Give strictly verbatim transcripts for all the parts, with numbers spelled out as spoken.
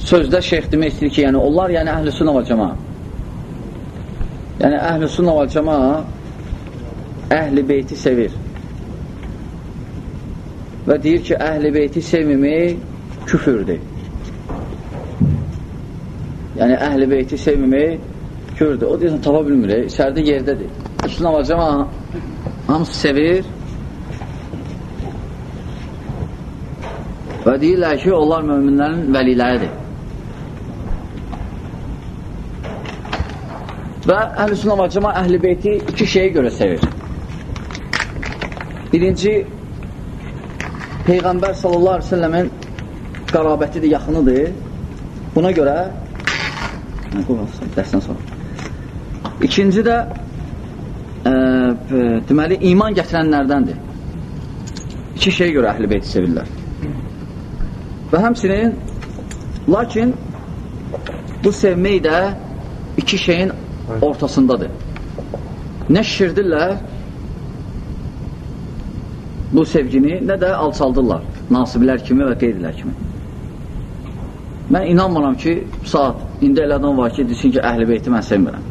sözdə şeyx demək istəyir ki, yəni onlar yəni əhl-i sünnə və cəma. Yəni əhl-i sünnə və cəma əhl-i beyti sevir. Və deyir ki, əhl-i beyti sevməmək küfürdür. Yəni əhl-i beyti sevməmək küfürdür. O deyirsən, tapa bilmir, içəridə yerdədir. Əhl-i sünnə və cəma hamısı sevir və deyirlər ki, onlar möminlərin vəliləridir. Və əhl-i sünnə və cəma əhl-i beyti iki şeyə görə sevir. Birinci, Peyğəmbər sallallahu aleyhi ve sellemin qərabətidir, yaxınıdır. Buna görə dərsdən sonra. İkinci də e, deməli, iman gətirənlərdəndir. İki şeyə görə əhl-i beyti sevirlər. Və həmçinin, lakin bu sevmək də iki şeyin ortasındadır. Nə şişirdirlər bu sevgini, nə də alçaldırlar. Nasiblər kimi və qeydilər kimi. Mən inanmıram ki, saat, indi elə adam var ki, desin ki, əhl-i beyti mən sevmirəm.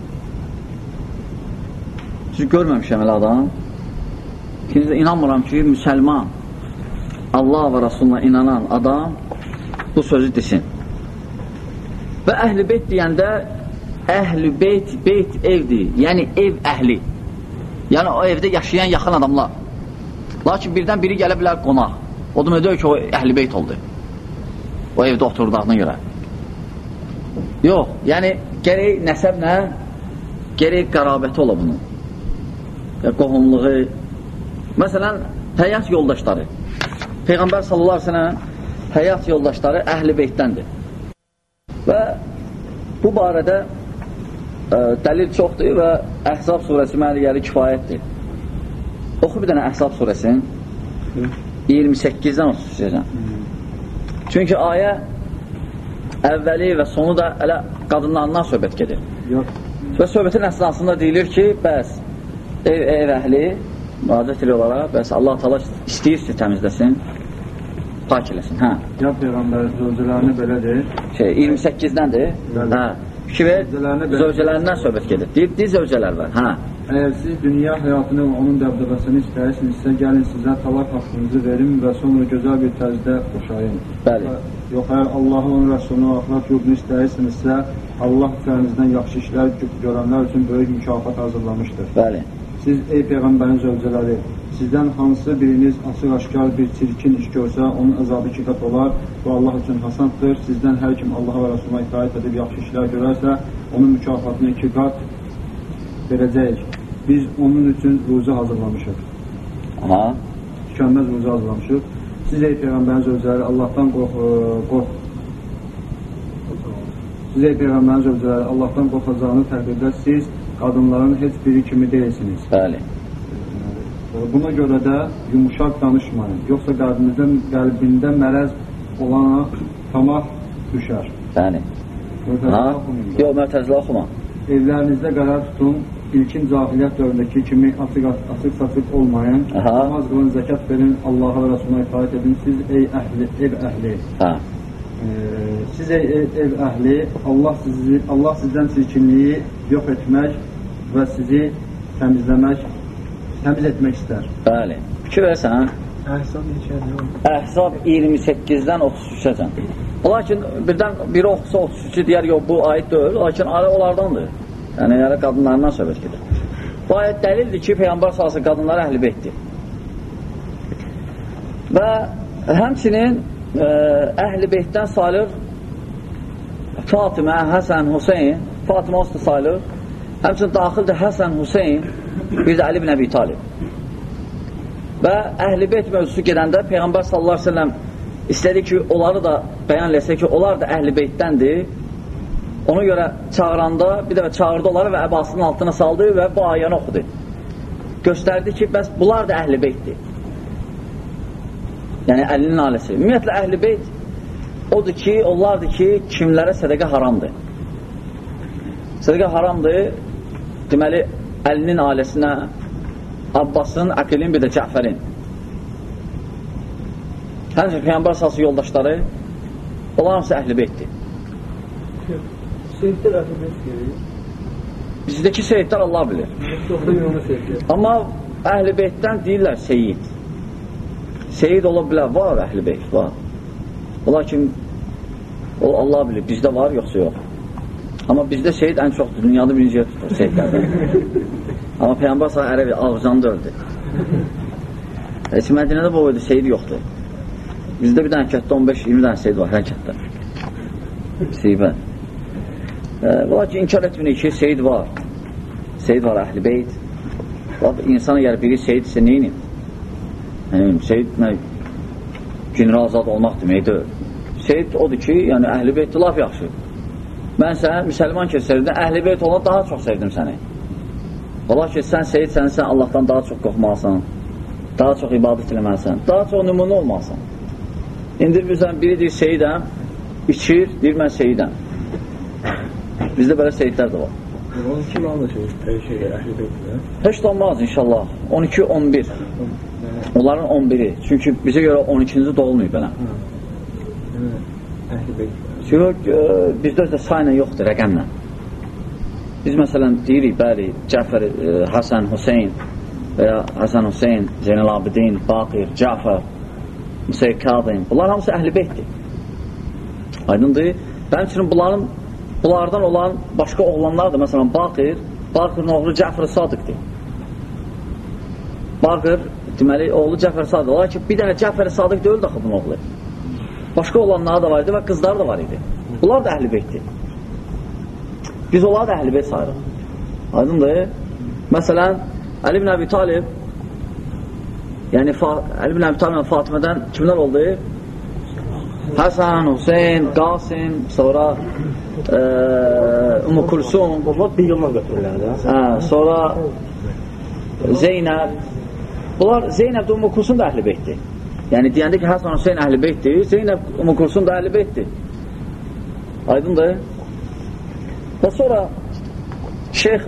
Siz görməmişəm elə adam. İkinci də inanmıram ki, müsəlman, Allah və Rasuluna inanan adam bu sözü desin. Və əhl-i beyt deyəndə əhl-i beyt, beyt evdir, yəni ev əhli. Yəni o evdə yaşayan yaxın adamlar. Lakin birdən biri gələ bilər qonaq. O da deyir ki, o əhl-i beyt oldu. O evdə oturduğuna görə. Yox, yəni gərək nəsəblə, gərək qərabəti ola bunun. Qohumluğu. Məsələn, həyat yoldaşları. Peyğəmbər sallallahu aleyhi ve sellem həyat yoldaşları əhl-i beytdəndir. Və bu barədə ə, dəlil çoxdur və Əhzab surəsi mənə gəlir kifayətdir. Oxu bir dənə Əhzab surəsinin iyirmi səkkizdən otuz üçəcən. Çünki ayə əvvəli və sonu da elə qadınlarından söhbət gedir. Yox. Və söhbətin əsnasında deyilir ki, bəs ev, ev əhli müraciət ediyorlar, bəs Allah Teala istəyirsə təmizləsin, pak eləsin. Hə. Ya Peyğəmbər zövcələrini belədir. Şey, iyirmi səkkizdən-dir. Hə. Fikir ver, zövcələrindən söhbət gedir. Deyib, deyib zövcələr var. Hə. Əgər siz dünya həyatını və onun dəbdəbəsini istəyirsinizsə, gəlin sizə talaq haqqınızı verin və sonra gözəl bir tərzdə boşayın. Bəli. Yox, əgər Allahı, onun rəsulunu, axlaq yurdunu istəyirsinizsə, Allah üzərinizdən yaxşı işlər görənlər üçün böyük mükafat hazırlamışdır. Bəli. Siz, ey Peyğəmbərin zövcələri, sizdən hansı biriniz açıq-aşkar bir çirkin iş görsə, onun əzabı iki qat olar. Bu Allah üçün hasandır. Sizdən hər kim Allaha və Rasuluna itaat edib yaxşı işlər görərsə, onun mükafatını iki qat verəcəyik. Biz onun üçün ruzu hazırlamışıq. Aha. Tükənməz ruzu hazırlamışıq. Siz, ey Peyğəmbərin zövcələri, Allahdan qorx... qorx. Siz, ey Peyğəmbərin zövcələri, Allahdan qorxacağını təqdirdə siz qadınların heç biri kimi deyilsiniz. Bəli. Buna görə də yumuşaq danışmayın. Yoxsa qəlbinizdə, qəlbində mərəz olana tamah düşər. Bəli. Yox, Mərtəzlə oxuma. Evlərinizdə qərar tutun, ilkin cahiliyyət dövründəki kimi açıq-saçıq olmayın. Namaz qılın, zəkat verin, Allaha və Rasuluna itaat edin. Siz, ey əhli, ev əhli. Hə. Siz, ey ev əhli, Allah, sizi, Allah sizdən çirkinliyi yox etmək və sizi təmizləmək, təmiz etmək istər. Bəli. Fikir versən, Əhzab neçədir? Əhzab iyirmi səkkizdən otuz üçəcən. Lakin birdən biri oxusa otuz üçü deyər, yox, bu ayət deyil, lakin ayə onlardandır. Yəni, yəni qadınlarından söhbət gedir. Bu ayət dəlildir ki, Peyğəmbər sallallahu qadınları əhl-i beytdir. Və həmçinin əhl-i beytdən sayılır Fatimə, Həsən, Hüseyin. Fatimə olsa sayılır. Həmçinin daxildir Həsən, Hüseyin, bir də Əli ibn Əbi Talib. Və əhl-i beyt mövzusu gedəndə Peyğəmbər sallallahu aleyhi ve sellem istədi ki, onları da bəyan eləsə ki, onlar da əhl-i beytdəndir. Ona görə çağıranda, bir dəfə çağırdı onları və əbasının altına saldı və bu ayəni oxudu. Göstərdi ki, bəs bunlar da əhl-i beytdir. Yəni, Əlinin ailəsi. Ümumiyyətlə, əhl-i beyt odur ki, onlardır ki, kimlərə sədəqə haramdır. Sədəqə haramdır, deməli, Əlinin ailəsinə, Abbasın, Aqilin, bir də Cəfərin. Həmçinin Peyğəmbər sallallahu yoldaşları, onlar hamısı əhl-i beytdir. Seyidlər əhl-i beyt Bizdəki seyidlər Allah bilir. Amma əhl-i beytdən deyirlər seyid. Seyid ola bilər, var əhl-i beyt, var. Lakin o Allah bilir, bizdə var, yoxsa yox. Amma bizdə seyid ən çoxdur, dünyada birinci yer tutur seyidlərdən. Amma Peyğəmbər səhə ərəbi ağızcanı öldü. Heç Mədinədə bu oydu, seyid yoxdur. Bizdə bir dənə kətdə on beş iyirmi dənə seyid var, hər kətdə. Seyibə. Lakin inkar etmirik ki, seyid var. Seyid var, əhl-i beyt. İnsan əgər biri seyid ise neyinin? Yəni, seyid nə? General azad olmaq deməkdir. Seyid odur ki, yəni əhl-i beytdir, laf yaxşı. Mən sənə müsəlman keçsəydin, əhl-i beyt olan daha çox sevdim səni. Ola ki, sən seyid səni, sən Allahdan daha çox qorxmalısan, daha çox ibadət eləməlisən, daha çox nümunə olmalısan. İndir bizdən biri deyir, seyidəm, içir, deyir, mən seyidəm. Bizdə belə seyidlər də var. on iki manada şey, əhl-i beytdir. Heç də olmaz inşallah. on iki on bir. Onların on biri. Çünki bizə görə on ikinci doğulmayıb belə. Əhl-i beytdir. Çünki bizdə özdə sayla yoxdur, rəqəmlə. Biz məsələn deyirik, bəli, Cəfər, Həsən, Hüseyin və ya Həsən, Hüseyin, Zeynəl Abidin, Baqir, Cəfər, Müseyyid Kadim. Bunlar hamısı əhl-i beytdir. Aydındır. Bənim üçün bunların bunlardan olan başqa oğlanlar da, məsələn, Baqir, Baqirin oğlu Cəfər Sadıqdır. Baqir, deməli, oğlu Cəfər Sadıq. Olar ki, bir dənə Cəfər Sadıq deyil daxı bunun oğlu. Başqa oğlanları da var idi və qızları da var idi. Bunlar da əhl-i beytdir. Biz onları da əhl-i beyt sayırıq. Aydındır. Məsələn, Əli ibn Əbi Talib, yəni Əli ibn Əbi Talib Fatimədən kimlər oldu? Həsən, Hüseyin, Qasim, sonra Ümmü Kulsum, bir yıldan götürürlər. Sonra Zeynəb. Bunlar Zeynəb də Ümmü Kulsum da əhl-i beytdir. Yəni deyəndə ki, Həsən, Hüseyin əhl-i beytdir, Zeynəb, Ümmü Kulsum da əhl-i beytdir. Aydındır. Və sonra şeyx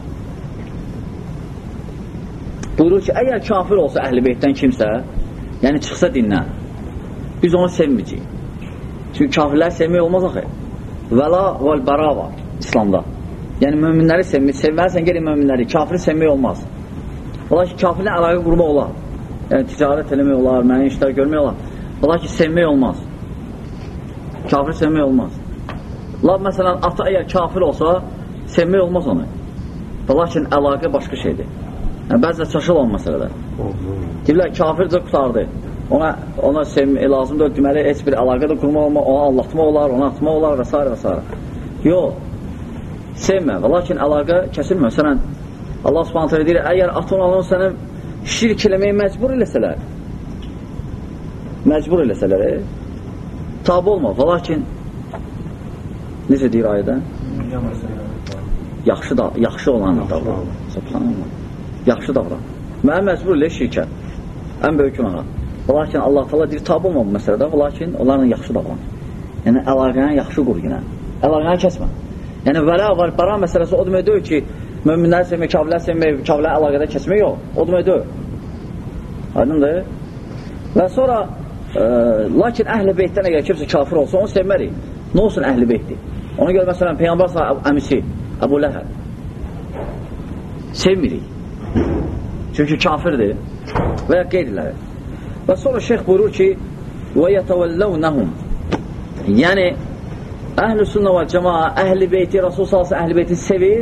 buyurur ki, əgər kafir olsa əhl-i beytdən kimsə, yəni çıxsa dindən, biz onu sevməyəcəyik. Çünki kafirləri sevmək olmaz axı. Vəla vəl-bəra var İslamda. Yəni möminləri sevmək, sevməlisən gəlin möminləri, kafiri sevmək olmaz. Ola ki, kafirlə əlaqə qurmaq olar. Yəni ticarət eləmək olar, mənə işlər görmək olar. Ola ki, sevmək olmaz. Kafiri sevmək olmaz. Lab məsələn, ata əgər kafir olsa, sevmək olmaz onu. Lakin əlaqə başqa şeydir. Yəni, bəzə çaşıl olan məsələdə. Deyirlər, kafircə qutardı. Ona, ona sevmək lazımdır, deməli, heç bir əlaqə də qurmaq olmaz, ona allatmaq olar, ona atmaq olar və s. və s. Yox, sevmə. Lakin əlaqə kəsilmə. Məsələn, Allah subhanət hələ deyir, əgər atan alın sənə şirk eləməyə məcbur eləsələr, məcbur eləsələr, e? tabi olmaz. Lakin necə deyir ayədə? Yaxşı da, yaxşı olan davran. Subhanallah. Yaxşı davran. Mənə məcbur elə şirkə. Ən böyük günaha. Lakin Allah təala deyir, tabi olma bu məsələdə. Lakin onlarla yaxşı davran. Yəni, əlaqəni yaxşı qur yenə. Əlaqəni kəsmə. Yəni, vələ var, bara məsələsi o demək deyil ki, möminləri sevmək, kafirləri sevmək, kafirləri əlaqədə kəsmək yox. O demək deyil. Aydındır. Və sonra, e, lakin əhl-i beytdən əgər kimsə kafir olsa, onu sevmərik. Nə olsun əhl-i beytdir? Ona görə məsələn, Peyğəmbər əmisi, Əbu Ləhəb sevmirik. Çünki kafirdir və ya qeyriləri. Və sonra şeyx buyurur ki, وَيَتَوَلَّوْنَهُمْ Yəni, əhl-i sünnə və cəmaa, əhl-i beyti, Rasul salsı əhl-i beyti sevir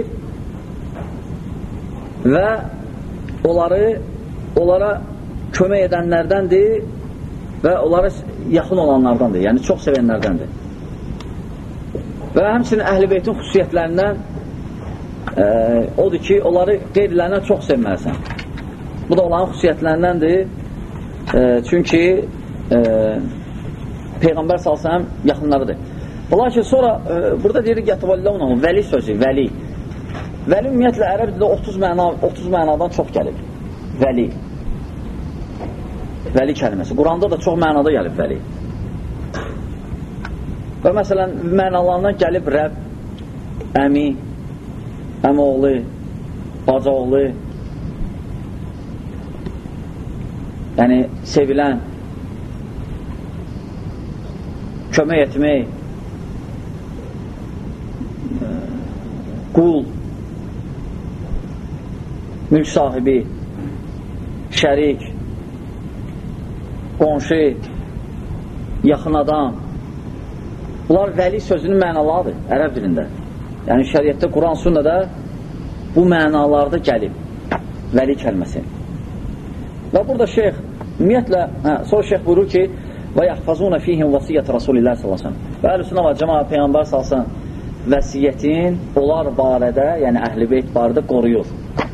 və onları, onlara kömək edənlərdəndir və onlara yaxın olanlardandır, yəni çox sevənlərdəndir. Və həmçinin əhl-i beytin xüsusiyyətlərindən e, odur ki, onları qeyrilərindən çox sevməlisən. Bu da onların xüsusiyyətlərindəndir. E, çünki e, Peyğəmbər salsam yaxınlarıdır. Lakin sonra e, burada deyirik yətəvəlləvnəhum, vəli sözü, vəli. Vəli ümumiyyətlə ərəb dilində otuz məna, otuz mənadan çox gəlib. Vəli. Vəli kəlməsi. Quranda da çox mənada gəlib vəli. Və məsələn, mənalarından gəlib Rəbb, əmi, əmoğlu, bacaoğlu, yəni sevilən, kömək etmək qul, mülk sahibi, şərik, qonşu, yaxın adam. Bunlar vəli sözünün mənalarıdır ərəb dilində. Yəni şəriətdə, Quran, sünnədə bu mənalarda gəlib vəli kəlməsi. Və burada şeyx ümumiyyətlə, hə, sonra şeyx buyurur ki və yəhfazuna fihim vəsiyyət Rasulillah sallallahu əleyhi və səlləm. Və əhl-i sünnə və cəmaət Peyğəmbər sallallahu əleyhi və səlləm vəsiyyətin onlar barədə, yəni əhl-i beyt barədə qoruyur.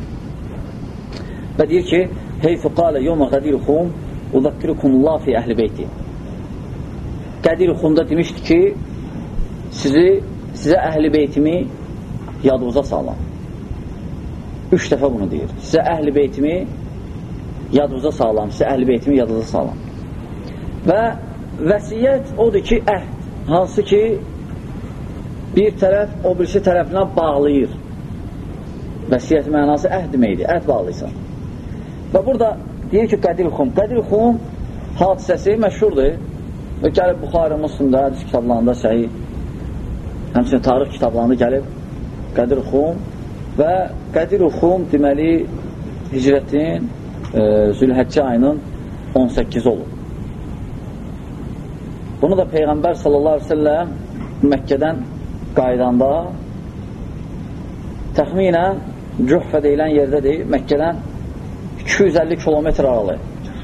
Və deyir ki, heyfü qalə yevmə qədiruxum uzakkirukumullah fi əhl-i beyti. Qədiruxumda demişdi ki, sizi, sizə əhl-i beytimi yadınıza salam. Üç dəfə bunu deyir. Sizə əhl-i beytimi yadınıza salam, sizə əhl-i beytimi yadınıza salam. Və vəsiyyət odur ki, əhd, hansı ki, bir tərəf o birisi tərəfinə bağlayır. Vəsiyyət mənası əhd deməkdir, əhd bağlıysan. Və burada deyir ki, qədirxum. Qədirxum hadisəsi məşhurdur. Və gəlib Buxarı, Müslimdə, hədis kitablarında səhih, həmçinin tarix kitablarında gəlib qədirxum və qədirxum deməli hicrətin e, Zülhəccə ayının on səkkizi olur. Bunu da Peyğəmbər sallallahu əleyhi və səlləm Məkkədən qaydanda təxminən Cühfə deyilən yerdədir, Məkkədən iki yüz əlli kilometr aralı.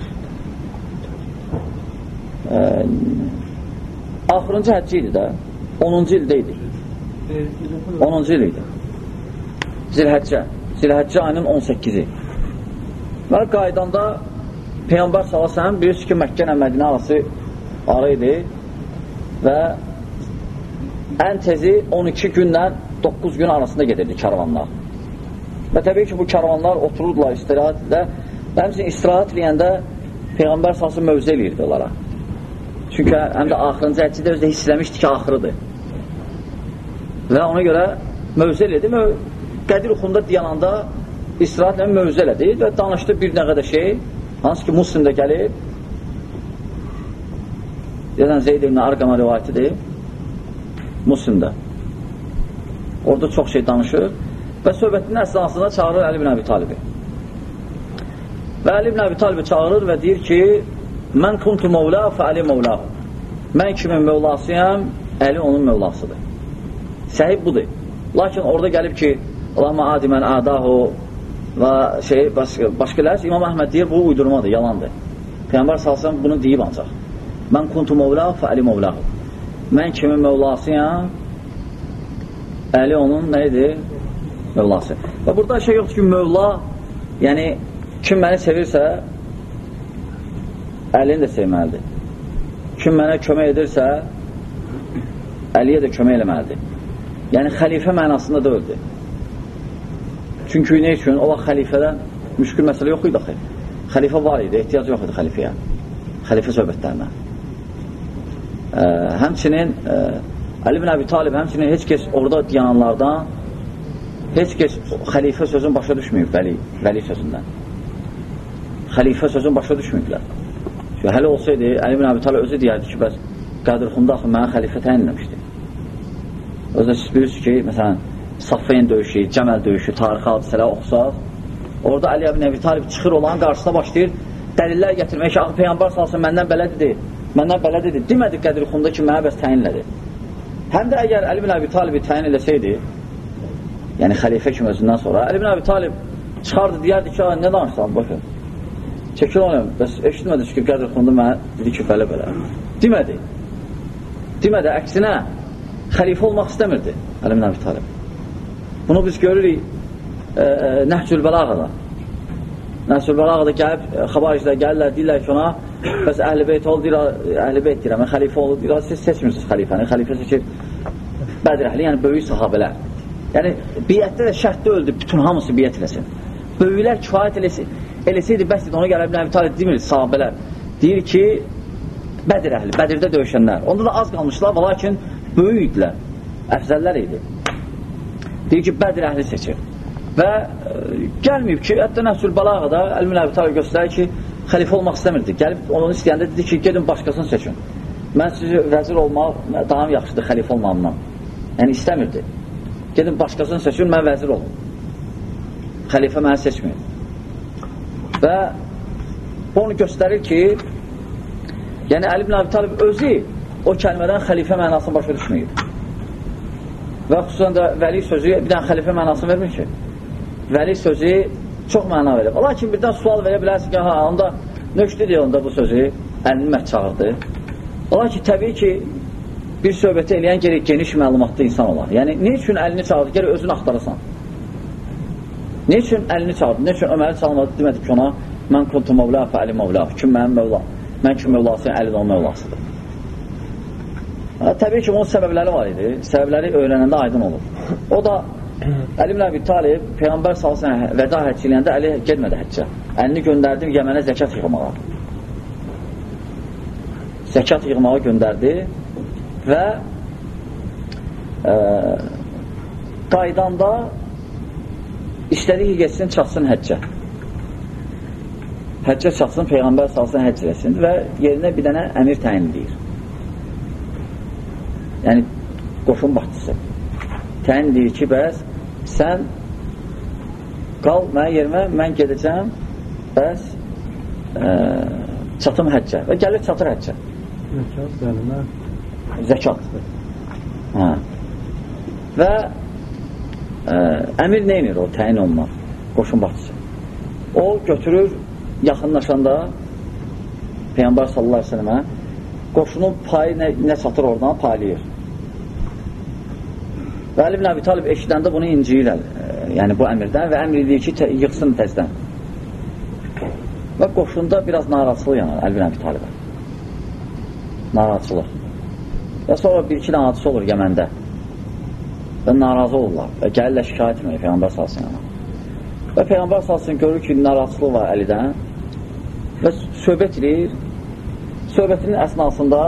Ee, axırıncı həcci idi də, onuncu ildə idi. onuncu il idi. Zilhəccə. Zilhəccə ayının on səkkizi. Və qaydanda Peyğəmbər sallallahu əleyhi və səlləm bilirsiniz ki, Məkkə ilə Mədinə arası ara idi və ən tezi on iki gündən doqquz gün arasında gedirdi karvanlar. Və təbii ki, bu karvanlar otururdular istirahətlə və həmçinin istirahət eləyəndə Peyğəmbər sallallahu əleyhi və səlləm mövzə eləyirdi onlara. Çünki həm də axırıncı həccidə özdə hiss eləmişdi ki, axırıdır. Və ona görə mövzə elədi. Qədirxumda dayananda istirahətlə mövzə elədi və danışdı bir nə qədər şey, hansı ki, Müslimdə gəlib. Deyən Zeyd ibn Arqama rivayətidir. Müslimdə. Orada çox şey danışır və söhbətinin əsnasında çağırır Əli ibn Əbi Talibi. Və Əli ibn Əbi Talibi çağırır və deyir ki, mən kuntu mevla fə Əli mevlahu. Mən kimin mevlasıyam, Əli onun mevlasıdır. Səhib budur. Lakin orada gəlib ki, Allahümə adi mən adahu və şey, başqa, başqa lərs, İmam Əhməd deyir, bu uydurmadır, yalandır. Peyğəmbər salsam bunu deyib ancaq. Mən kuntu mevla fə Əli mevlahu. Mən kimin mevlasıyam, Əli onun nəyidir? Mevlası. Və burada şey yoxdur ki, mövla, yəni kim məni sevirsə, Əlini də sevməlidir. Kim mənə kömək edirsə, Əliyə də kömək eləməlidir. Yəni xəlifə mənasında da öldü. Çünki nə üçün? O vaxt xəlifədən müşkül məsələ yox idi axı. Xəlifə var idi, ehtiyac yox idi xəlifəyə. Xəlifə söhbətlərinə. Ə, həmçinin ə, Əli ibn Əbi Talib, həmçinin heç kəs orada diyananlardan heç kəs xəlifə sözün başa düşməyib vəli, vəli sözündən. Xəlifə sözün başa düşməyiblər. Çünki hələ olsaydı, Əli ibn Əbi Talib özü deyərdi ki, bəs Qədirxumda axı mənə xəlifə təyin eləmişdi. Özdə siz bilirsiniz ki, məsələn, Saffeyn döyüşü, Cəməl döyüşü, tarixi hadisələr oxusaq, orada Əli ibn Əbi Talib çıxır olan qarşısına başlayır, dəlillər gətirmək ki, axı Peyğəmbər salsın məndən belədir, məndən belədir, demədi Qədirxumda ki, mənə bəs təyin elədi. Həm də əgər Əli ibn Əbi Talibi təyin eləsəydi, yəni xəlifə kimi özündən sonra, Əli ibn Əbi Talib çıxardı, deyərdi ki, nə danışsan, baxın, çəkil olayım, bəs eşitmədi ki, Qədirxumda mənə dedi ki, belə-belə. Demədi. Demədi, əksinə, xəlifə olmaq istəmirdi Əli ibn Əbi Talib. Bunu biz görürük e, e, Nəhcül Bəlağada. Nəhcül Bəlağada gəlib, e, xabaricilər gəlirlər, deyirlər ki, ona, bəs əhl-i beyt ol, deyir, əhl-i beyt deyirəm, xəlifə ol, deyir, siz seçmirsiniz xəlifəni, xəlifə seçir Bədir əhli, yəni böyük sahabələr. Yəni, biyyətdə də şərtdə öldü, bütün hamısı biyyət eləsin. Böyüklər kifayət eləsi, eləsəydi, bəs idi, ona gələ Əbi Talib demir, sahabələr. Deyir ki, Bədir əhli, Bədirdə döyüşənlər. Onda da az qalmışlar, lakin böyük idilər, əfzəllər idi. Deyir ki, Bədir əhli seçir. Və e, gəlməyib ki, hətta Nəhsül Balağada Əli ibn Əbi Talib göstərir ki, xəlifə olmaq istəmirdi. Gəlib onu istəyəndə dedi ki, gedin başqasını seçin. Mən sizi vəzir olmaq daha yaxşıdır xəlifə olmağımdan. Yəni istəmirdi. gedin başqasını seçin, mən vəzir olum. Xəlifə məni seçməyir. Və onu göstərir ki, yəni Əli ibn Əbi Talib özü o kəlmədən xəlifə mənasını başa düşməyib. Və xüsusən də vəli sözü bir dənə xəlifə mənasını vermir ki. Vəli sözü çox məna verir. Lakin birdən sual verə bilərsin ki, ha, onda nöştü deyə onda bu sözü əlini məhz çağırdı. Lakin təbii ki, bir söhbəti eləyən gerək geniş məlumatlı insan olar. Yəni, ne üçün əlini çağırdı? Gerək özünü axtarırsan. Ne üçün əlini çağırdı? Ne üçün Öməri çalmadı? Demədi ki, ona mən kuntu mövla fəali mövla. Kim mənim mövla? Mən kim mövlasıyım? Əli də onun mövlasıdır. Ha, təbii ki, onun səbəbləri var idi. Səbəbləri öyrənəndə aydın olur. O da Əli ibn Əbi Talib Peyğəmbər sallallahu əleyhi və səlləm vəda həcc eləyəndə Əli getmədi həccə. Əlini göndərdi Yəmənə zəkat yığmağa. Zəkat yığmağa göndərdi və e, qaydanda istədiyi getsin, çatsın həccə. Həccə çatsın, Peyğəmbər sallallahu əleyhi və səlləm həcc eləsin və yerinə bir dənə əmir təyin edir. Yəni, qoşun başçısı. Təyin deyir ki, bəs sən qal mənə yerimə, mən gedəcəm, bəs e, çatım həccə. Və gəlir çatır həccə. Zəkat, bəlmə. Zəkat. Hə. Və e, əmir neynir o təyin olunan qoşun başçısı? O götürür, yaxınlaşanda Peyğəmbər sallallahu əleyhi və səlləmə qoşunun payı nə, nə çatır oradan paylayır. Və Əli ibn Əbi Talib eşidəndə bunu inciyir, yəni bu əmirdən və əmr edir ki, yıxsın təzdən. Və qoşunda biraz narazılıq yanar Əli ibn Əbi Talibə. Narazılıq. Və sonra bir-iki dənə hadisi olur Yəməndə. Və narazı olurlar və gəlirlər şikayət etməyə Peyğəmbər sallallahu əleyhi və səlləm. Və Peyğəmbər sallallahu əleyhi və səlləm görür ki, narazılıq var Əlidən və söhbət edir. Söhbətinin əsnasında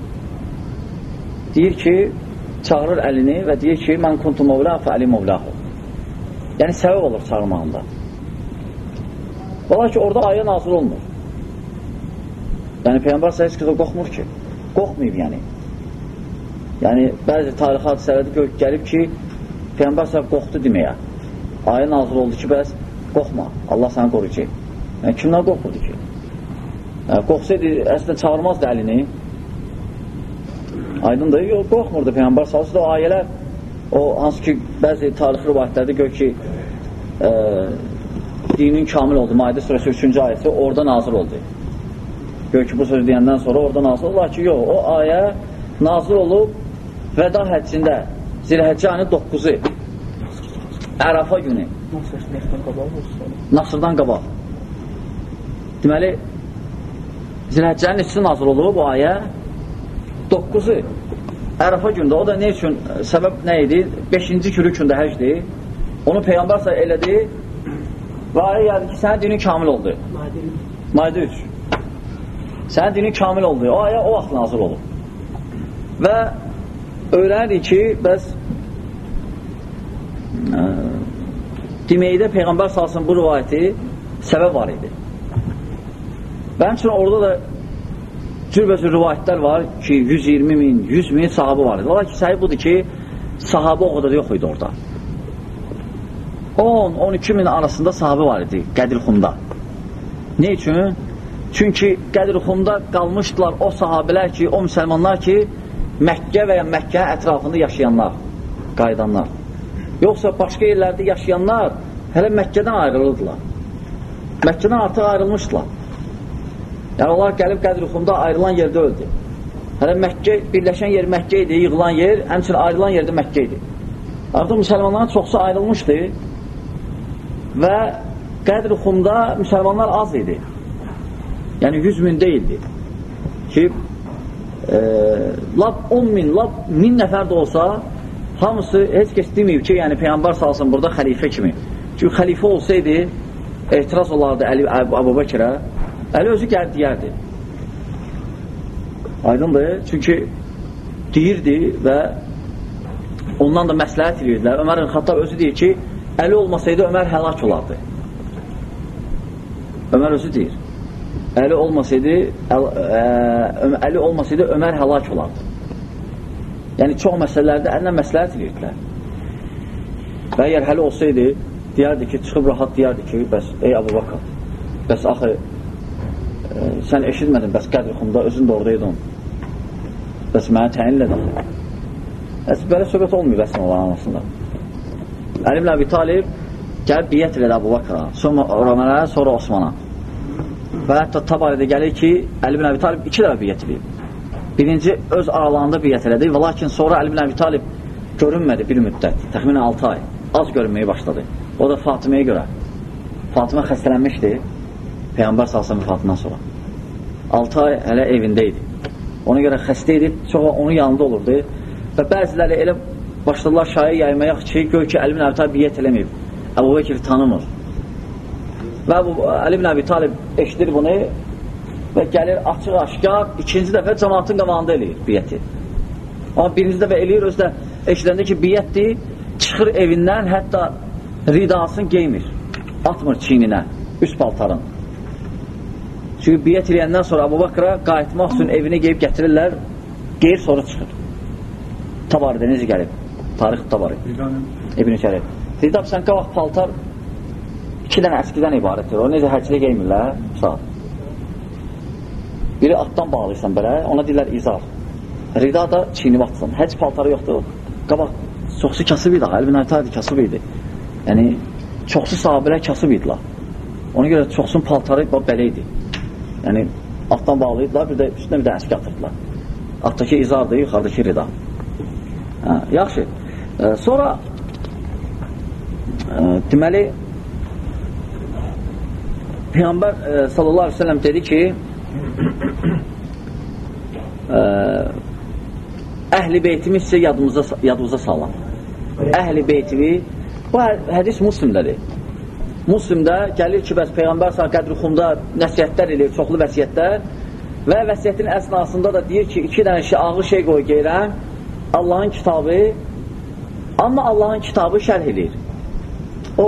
deyir ki, çağırır Əlini və deyir ki, mən kuntu mövla fə Əli mövlahu. Yəni, səbəb olur çağırmağında. Ola ki, orada ayə nazil olmur. Yəni, Peyğəmbər sallallahu əleyhi və səlləm qorxmur ki, qorxmayıb yəni. Yəni, bəzi tarixi hadisələrdə gəlib ki, Peyğəmbər sallallahu əleyhi və səlləm qorxdu deməyə. Ayə nazil oldu ki, bəs qorxma, Allah səni qoruyacaq. Yəni, kimdən qorxurdu ki? Yəni, qorxsaydı, əslində çağırmazdı Əlini. Aydındır, yox, qorxmurdu Peyğəmbər sallallahu əleyhi və səlləm. O ayələr, o hansı ki, bəzi tarixi rivayətlərdə gör ki, e, dinin kamil oldu. Maidə surəsi üçüncü ayəsi orada nazil oldu. Gör ki, bu söz deyəndən sonra orada nazil oldu. Lakin yox, o ayə nazil olub vəda həccində Zilhəccə ayının doqquzu Ərafa günü Nasırdan qabaq. Deməli, Zilhəccənin neçəsi nazil olub o ayə? Doqquzu Ərafa gündə. O da ne üçün? Səbəb nə idi? Beşinci ki rükündə həcdir. Onu Peyğəmbər sallallahu əleyhi və səlləm elədi və ayə gəldi ki, sənin dinin kamil oldu. Maidə üç. Sənin dinin kamil oldu. O ayə o vaxt nazil olub. Və öyrəndik ki, bəs ə, deməkdə Peyğəmbər sallallahu əleyhi və səlləm bu rivayəti səbəb var idi. Və həmçinin orada da cürbəcür rivayətlər var ki, yüz iyirmi min, yüz min sahabı var idi. Ola ki, səhih budur ki, sahabı o qədər yox idi orada. on on iki min arasında sahabı var idi Qədirxumda. Ne üçün? Çünki Qədirxumda qalmışdılar o sahabilər ki, o müsəlmanlar ki, Məkkə və ya Məkkə ətrafında yaşayanlar, qaydanlar. Yoxsa başqa yerlərdə yaşayanlar hələ Məkkədən ayrılırdılar. Məkkədən artıq ayrılmışdılar. Yəni, onlar gəlib Qədirxumda ayrılan yerdə öldü. Hələ Məkkə, birləşən yer Məkkə idi, yığılan yer, həmçinin ayrılan yerdə Məkkə idi. Artıq müsəlmanların çoxsu ayrılmışdı və Qədirxumda müsəlmanlar az idi. Yəni, yüz min deyildi. Ki, e, lab on min, lab min nəfər də olsa, hamısı heç kəs deməyib ki, yəni Peyğəmbər salsın burada xəlifə kimi. Çünki xəlifə olsaydı, etiraz olardı Əli Əbu Bəkirə, Əli özü gəlib deyərdi. Aydındır. Çünki deyirdi və ondan da məsləhət edirdilər. Ömər Xattab özü deyir ki, Əli olmasaydı Ömər həlak olardı. Ömər özü deyir. Əli olmasaydı əl, ə, Əli olmasaydı Ömər həlak olardı. Yəni çox məsələlərdə əlinə məsləhət edirdilər. Və əgər hələ olsaydı, deyərdi ki, çıxıb rahat deyərdi ki, bəs, ey Əbu Bakır, bəs axı, e, sən eşitmədin, bəs Qədr-i-Xumda özün də oradaydın. Bəs mənə təyinlədi axı. Bəs belə söhbət olmuyor bəs onların arasında. Əli ibn Əbi Talib gəlib biyyət elədi Əbu Bakıra, sonra Ömərə, sonra Osmana. Və hətta Tabaridə gəlir ki, Əli ibn Əbi Talib iki dəfə biyyət eləyib. Birinci öz aralarında biyyət elədi və lakin sonra Əli ibn Əbi Talib görünmədi bir müddət, təxminən altı ay, az görünməyə başladı. O da Fatiməyə görə. Fatimə xəstələnmişdi Peyğəmbər sallallahu vəfatından sonra. altı ay hələ evində idi. Ona görə xəstə edib, çox onun yanında olurdu və bəziləri elə başladılar şaya yaymayaq ki, gör ki, Əli ibn Əbi Talib biyyət eləməyib. Əbu Bekir tanımır. Və bu, Əli ibn Əbi Talib eşidir bunu və gəlir açıq-aşkar ikinci dəfə cəmaatın qabağında eləyir biyyəti. Amma birinci dəfə eləyir, özdə eşidəndə ki, biyyətdir, çıxır evindən, hətta ridasını geymir, atmır çiyninə, üst paltarın. Çünki biyyət eləyəndən sonra Əbu Bakıra qayıtmaq üçün evini geyib gətirirlər, geyir sonra çıxır. Tabaridə necə gəlib? Tarix Tabari. İbn-i Kərim. Ridab sən qabaq paltar iki dənə əskidən ibarətdir. O necə həclə geymirlər? Sağ. Biri atdan bağlıysan belə, ona deyirlər izar. Rida da çiynib atsın. Həc paltarı yoxdur. Qabaq çoxsu kasıb idi. Əli ibn Əbi Talib kasıb idi. Yəni, çoxsu sahabələr kasıb idilər. Ona görə çoxsun paltarı belə idi. Yəni, atdan bağlıydılar, bir də üstünə bir də əski atırdılar. Atdakı izardır, yuxarıdakı rida. Hə, yaxşı. E, sonra e, deməli Peyğəmbər e, sallallahu aleyhi ve sellem dedi ki e, əhl-i beytimi sizə yadımıza, yadımıza salam. Əhl-i beytimi bu hədis Müslimdədir. Müslimdə gəlir ki, bəs Peyğəmbər sallallahu Qədr-i-Xumda nəsiyyətlər eləyir, çoxlu vəsiyyətlər və vəsiyyətin əsnasında da deyir ki, iki dənə şey, ağır şey qoy geyirəm, Allahın kitabı, amma Allahın kitabı şərh eləyir. O,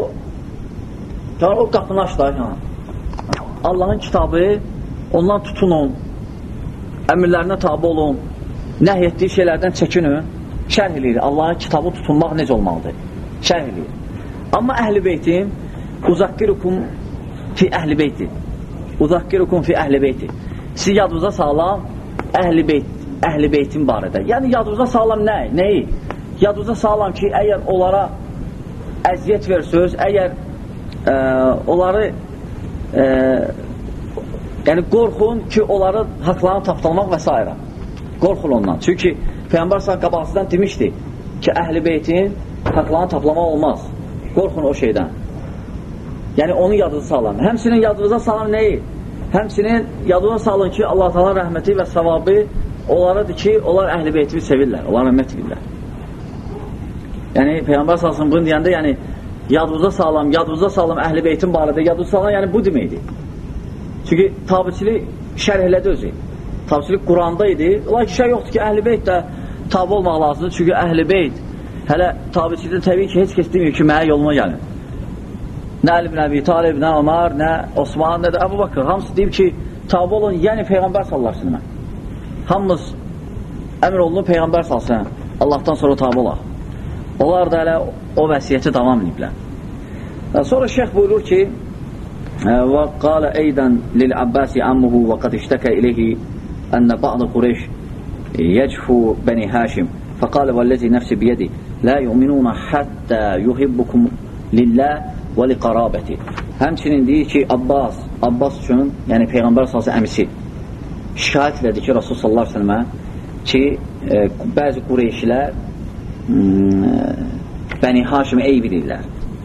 o qapını açlar, Allahın kitabı, ondan tutunun, əmirlərinə tabi olun, nəhy etdiyi şeylərdən çəkinin, şərh eləyir. Allahın kitabı tutunmaq necə olmalıdır? Şərh eləyir. Amma əhl-i beytim, uzakkirukum fi əhl-i beyti. Uzakkirukum fi əhl-i beyti. Siz yadınıza sağlam əhl-i beyt, əhl-i beytin barədə. Yəni yadınıza sağlam nə? Nəyi? Yadınıza sağlam ki, əgər onlara əziyyət versiniz, əgər e, onları e, yəni qorxun ki, onları haqlarını tapdalmaq və s. Qorxun ondan. Çünki Peyğəmbər sallallahu qabaqsızdan demişdi ki, əhl-i beytin haqlarını taplamaq olmaz. Qorxun o şeydən. Yəni onu yadınıza salın. Həmsinin yadınıza salın nəyi? Həmsinin yadınıza salın ki, Allah Teala rəhməti və savabı onlaradır ki, onlar əhl-i beytimi sevirlər, onlar rəhmət edirlər. Yəni Peyğəmbər sallallahu bunu deyəndə, yəni yadınıza salın, yadınıza salın əhl-i beytin barədə, yadınıza salın, yəni bu deməkdir. Çünki tabiçilik şərh elədi özü. Tabiçilik Quranda idi. Lakin şey yoxdur ki, əhl-i beyt də tabi olmaq lazımdır. Çünki əhl-i beyt hələ tabiçilikdə təbii ki, heç kəs demir ki, mənə yoluma gəlin. Nə Əli ibn Əbi Talib, nə Ömər, nə Osman, nə də Əbu Bakır. Hamısı deyib ki, tabi olun, yəni Peyğəmbər sallallahu aleyhi ve sellem. Hamımız əmr olunur Peyğəmbər sallallahu aleyhi ve sellem. Allahdan sonra tabi olaq. Onlar da hələ o vəsiyyəti davam ediblər. Sonra şeyh buyurur ki, və qalə eydən lil-Abbasi ammuhu və qad iştəkə iləyhi ənə ba'dı Qureyş yəcfu bəni Həşim fəqalə vəlləzi nəfsi biyədi lə yu'minuna həttə yuhibbukum lillah və li qarabəti. Həmçinin deyir ki, Abbas, Abbas üçün, yəni Peyğəmbər sallallahu əmisi şikayət elədi ki, Rasul sallallahu aleyhi ve sellemə ki, e, bəzi Qureyşlər Bəni Haşimi eyb edirlər.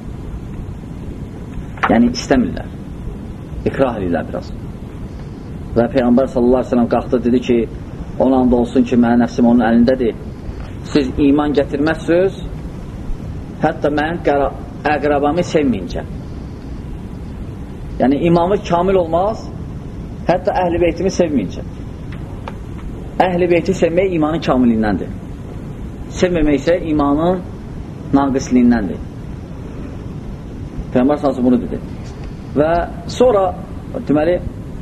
Yəni istəmirlər. İkrah edirlər biraz. Və Peyğəmbər sallallahu aleyhi ve sellem qalxdı, dedi ki, onun anda olsun ki, mənim nəfsim onun əlindədir. Siz iman gətirməzsiniz, hətta mənim əqrabamı sevməyincə. Yəni imamı kamil olmaz, hətta əhl-i beytimi sevməyincə. Əhl-i beyti sevmək imanın kamilindəndir. Sevməmək isə imanın naqisliğindəndir. Peyğəmbər sallallahu bunu dedi. Və sonra deməli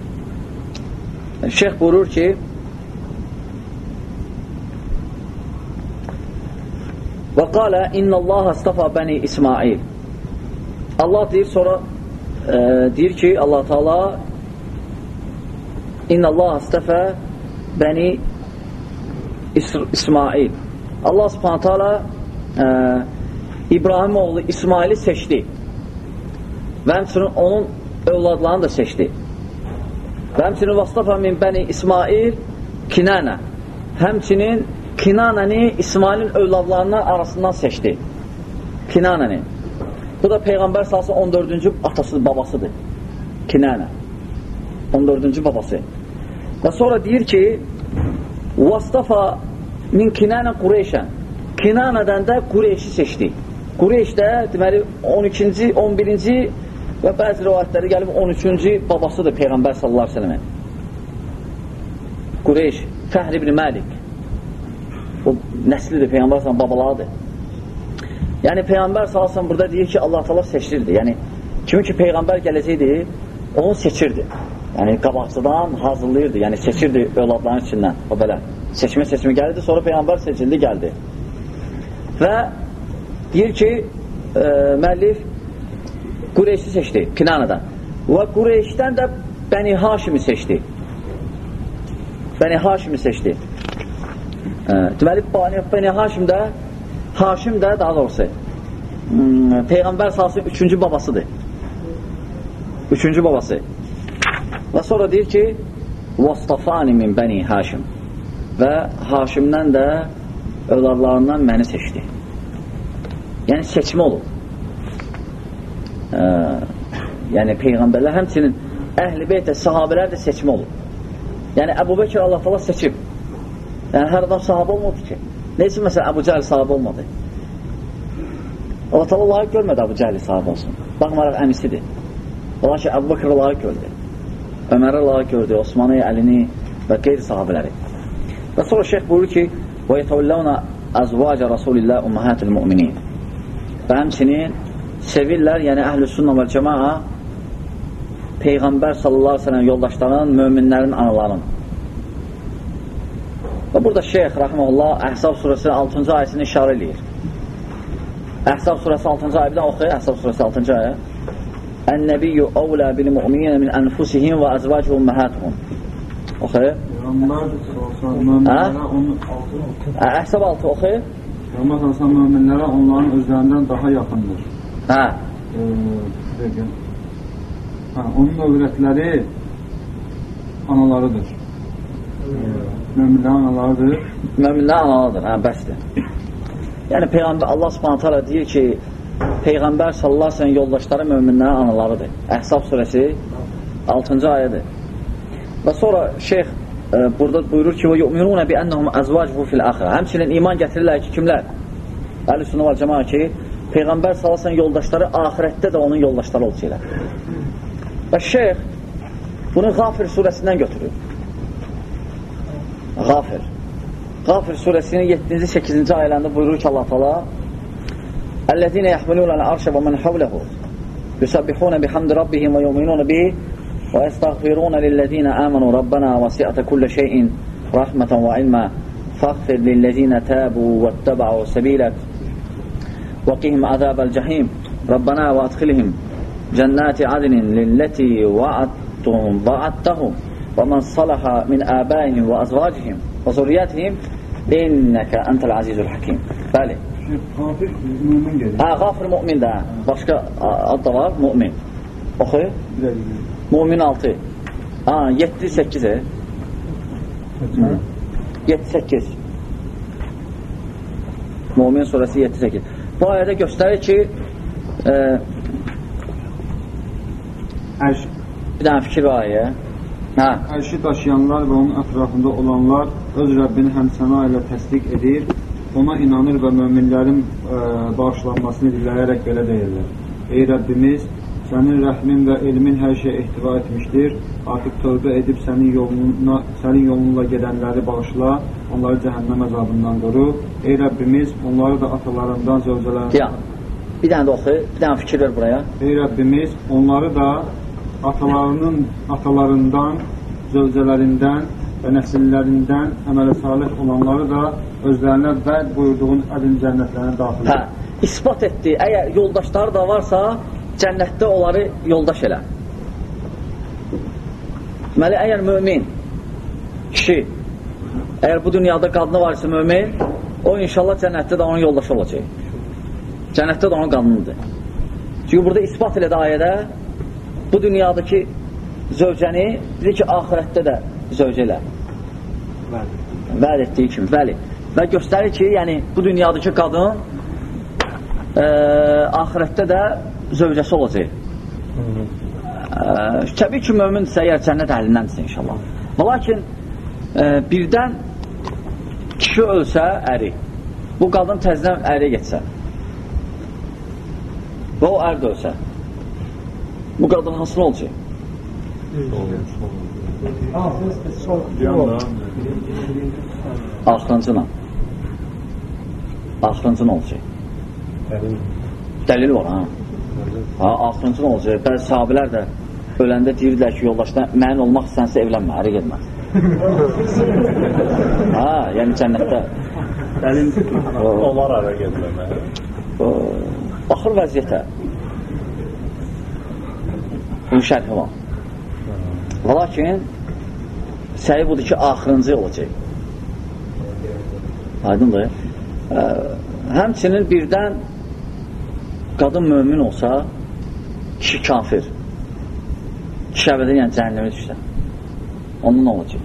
şeyh buyurur ki Və qalə innəllaha astafa bəni İsmail. Allah deyir sonra e, deyir ki Allah Teala innəllaha astafa bəni İsmail. Allah Subhanahu Teala e, İbrahim oğlu İsmail'i seçdi. Və həmçinin onun övladlarını da seçdi. Və həmçinin vastafa min bəni İsmail Kinanə. Həmçinin Kinanəni İsmailin övladlarından arasından seçdi. Kinanəni. Bu da Peyğəmbər sallallahu on dördüncü atasıdır, babasıdır. Kinanə. on dördüncü babası. Və sonra deyir ki vastafa min Kinanə Qureyşən. Kinanədən də Qureyşi seçdi. Qureyş də deməli on ikinci, on birinci və bəzi rivayətləri gəlib on üçüncü babasıdır Peyğəmbər sallallahu əleyhi və səlləmin. Qureyş, Fəhr ibn Məlik. O nəslidir, Peyğəmbər sallallahu babalarıdır. Yəni Peyğəmbər sallallahu burada deyir ki, Allah Teala seçirdi. Yəni kimi ki Peyğəmbər gələcəkdi, onu seçirdi. Yəni qabaqçıdan hazırlayırdı, yəni seçirdi övladların içindən. O belə seçmə seçmə gəldi, sonra Peyğəmbər seçildi, gəldi. Və deyir ki, e, müəllif Qureyşi seçdi, Kinanədən. Və Qureyşdən də Bəni Haşimi seçdi. Bəni Haşimi seçdi. E, deməli, Bəni Haşim də Haşim də daha doğrusu hmm, Peyğəmbər salsın üçüncü babasıdır. Üçüncü babası. Və sonra deyir ki Vastafani min Bəni Haşim. Və Haşimdən də övladlarından məni seçdi. Yəni seçmə olub. Ee, yəni Peyğəmbərlər həmçinin əhl-i beyt də, sahabələr də seçmə olub. Yəni Əbu Bəkir Allah Allah seçib. Yəni hər adam sahabə olmadı ki. Neysə məsələn Əbu Cəhəl sahabə olmadı. Allah Allah layiq görmədi Əbu Cəhəli sahabə olsun. Baxmaraq əmisidir. Ola ki Əbu Bəkir layiq gördü. Ömərə layiq gördü, Osmanı, Əlini və qeyri sahabələri. Və sonra şeyh buyurur ki və yətəvəlləvnə əzvacə Rasulillah ummahatil müminin. Və həmçinin sevirlər, yəni əhl-i sünnə və cəmaa Peyğəmbər sallallahu aleyhi ve sellem yoldaşların, möminlərin anaların. Və burada şeyh rəhməllah Əhzab surəsinin altıncı ayəsini işarə edir. Əhzab surəsi altıncı ayə bir də oxuyur. Əhzab surəsi altıncı ayə. Ən-nəbiyyü əvlə bil-mü'minə min ənfusihim və əzvacı umməhatuhum. Oxuyur. Əhzab altı oxuyur. Peyğəmbər sallallahu möminlərə onların özlərindən daha yaxındır. Hə. Ee, hə onun övrətləri analarıdır. Möminlərin analarıdır. Möminlərin analarıdır, hə, bəsdir. Yəni Peyğəmbər Allah Subhanahu taala deyir ki, Peyğəmbər sallallahu əleyhi və səlləm yoldaşları möminlərin analarıdır. Əhzab surəsi altıncı ayədir. Və sonra şeyx e, burada buyurur ki, "Və yu'minuna bi annahum azwajuhu fil axirə." Həmçinin iman gətirirlər ki, kimlər? Əhl-i-sünnə və cəmaət ki, Peyğəmbər sallallahu əleyhi və səlləm yoldaşları axirətdə də onun yoldaşları olacaqlar. Və şeyx bunu Ğafir surəsindən götürür. Ğafir. Ğafir surəsinin yeddinci səkkizinci ayələrində buyurur ki, Allah Teala: "Ellezine yahmiluna al-arşa ve men havlehu yusabbihuna bihamdi rabbihim ve yu'minuna bihi ve yestaghfiruna lillezine amanu rabbana vasi'ata kulli şey'in rahmeten ve ilma faghfir lillezine tabu vettaba'u sebilak ve qihim azabal jahim rabbana ve adkhilhim cennati adnin lilleti va'adtuhum va'adtahum ve men salaha min abaihim ve azvacihim ve zurriyatihim inneke entel azizul hakim." Bəli. Qafir mümin gedir. Hə, Qafir mümin də. Başqa ad da var, mümin. Oxu. Mümin altı. Ha, yeddi səkkiz. yeddi səkkiz. Mümin surəsi yeddi səkkiz. Bu ayədə göstərir ki, e, Ərş, bir dənə fikir var ayə. Hə. ərşi daşıyanlar və onun ətrafında olanlar öz Rəbbini həmsəna ilə təsdiq edir, ona inanır və möminlərin e, bağışlanmasını diləyərək belə deyirlər: "Ey Rəbbimiz, sənin rəhmin və elmin hər şeyə ehtiva etmişdir. Artıq tövbə edib sənin yoluna, sənin yolunla gedənləri bağışla, onları cəhənnəm əzabından qoru. Ey Rəbbimiz, onları da atalarından, zövcələrindən..." Ya, bir dənə də oxu, bir dənə fikir ver buraya. Ey Rəbbimiz, onları da atalarının, atalarından, zövcələrindən və nəsillərindən əmələ salih olanları da özlərinə vəd buyurduğun ədin cənnətlərinə daxil hə, ispat etdi. Əgər yoldaşları da varsa, cənnətdə onları yoldaş elə. Deməli, əgər mömin kişi, əgər bu dünyada qadını var isə mömin, o inşallah cənnətdə də onun yoldaşı olacaq. Cənnətdə də onun qadınıdır. Çünki burada ispat elədi ayədə, bu dünyadakı zövcəni, dedi ki, ahirətdə də zövcə elə. Vəd etdiyi kimi, bəli. Və göstərir ki, yəni, bu dünyadakı qadın e, ahirətdə də zövcəsi olacaq. E, təbii ki, mömindirsə, əgər cənnət əhlindəndirsə inşallah. Və lakin e, birdən kişi ölsə, əri, bu qadın təzdən əri getsə və o ər də ölsə, bu qadın hansını olacaq? Axırıncına. Axırıncına olacaq. Dəlil var, ha? Ha, axırıncına olacaq. Bəzi sahabilər də öləndə deyirdilər ki, yoldaşda mənim olmaq istənsə evlənmə, ərə gedmə. Ha, yəni cənnətdə. Dəlil Onlar ərə gedmə. Baxır vəziyyətə. Bunun şərhi var. Və lakin səhi budur ki, axırıncı olacaq. Aydındır. Həmçinin birdən qadın mömin olsa, kişi kafir. Kişi əbədən, yəni cəhənnəmə düşsə. Onun olacaq.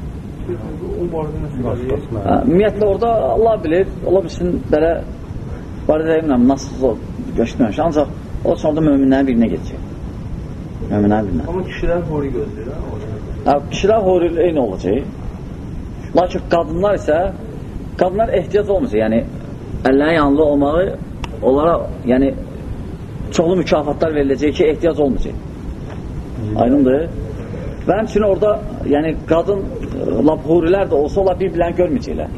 Ümumiyyətlə, orada Allah bilir, ola bilsin, belə barədə deyimlə, nasıl göçdürməmiş. Ancaq o sonunda möminlərin birinə gedəcək. Möminlərin birinə. Amma kişilər hori gözləyir, hə? Kişilər hori eyni olacaq. Lakin qadınlar isə, qadınlar ehtiyac olmayacaq. Yəni, əllərin yanında olmağı, onlara, yəni, çoxlu mükafatlar veriləcək ki, ehtiyac olmayacaq. Aydındır. Və həmçinin orada, yəni, qadın, lab hurilər də olsa, ola bir-birlərini görməyəcəklər.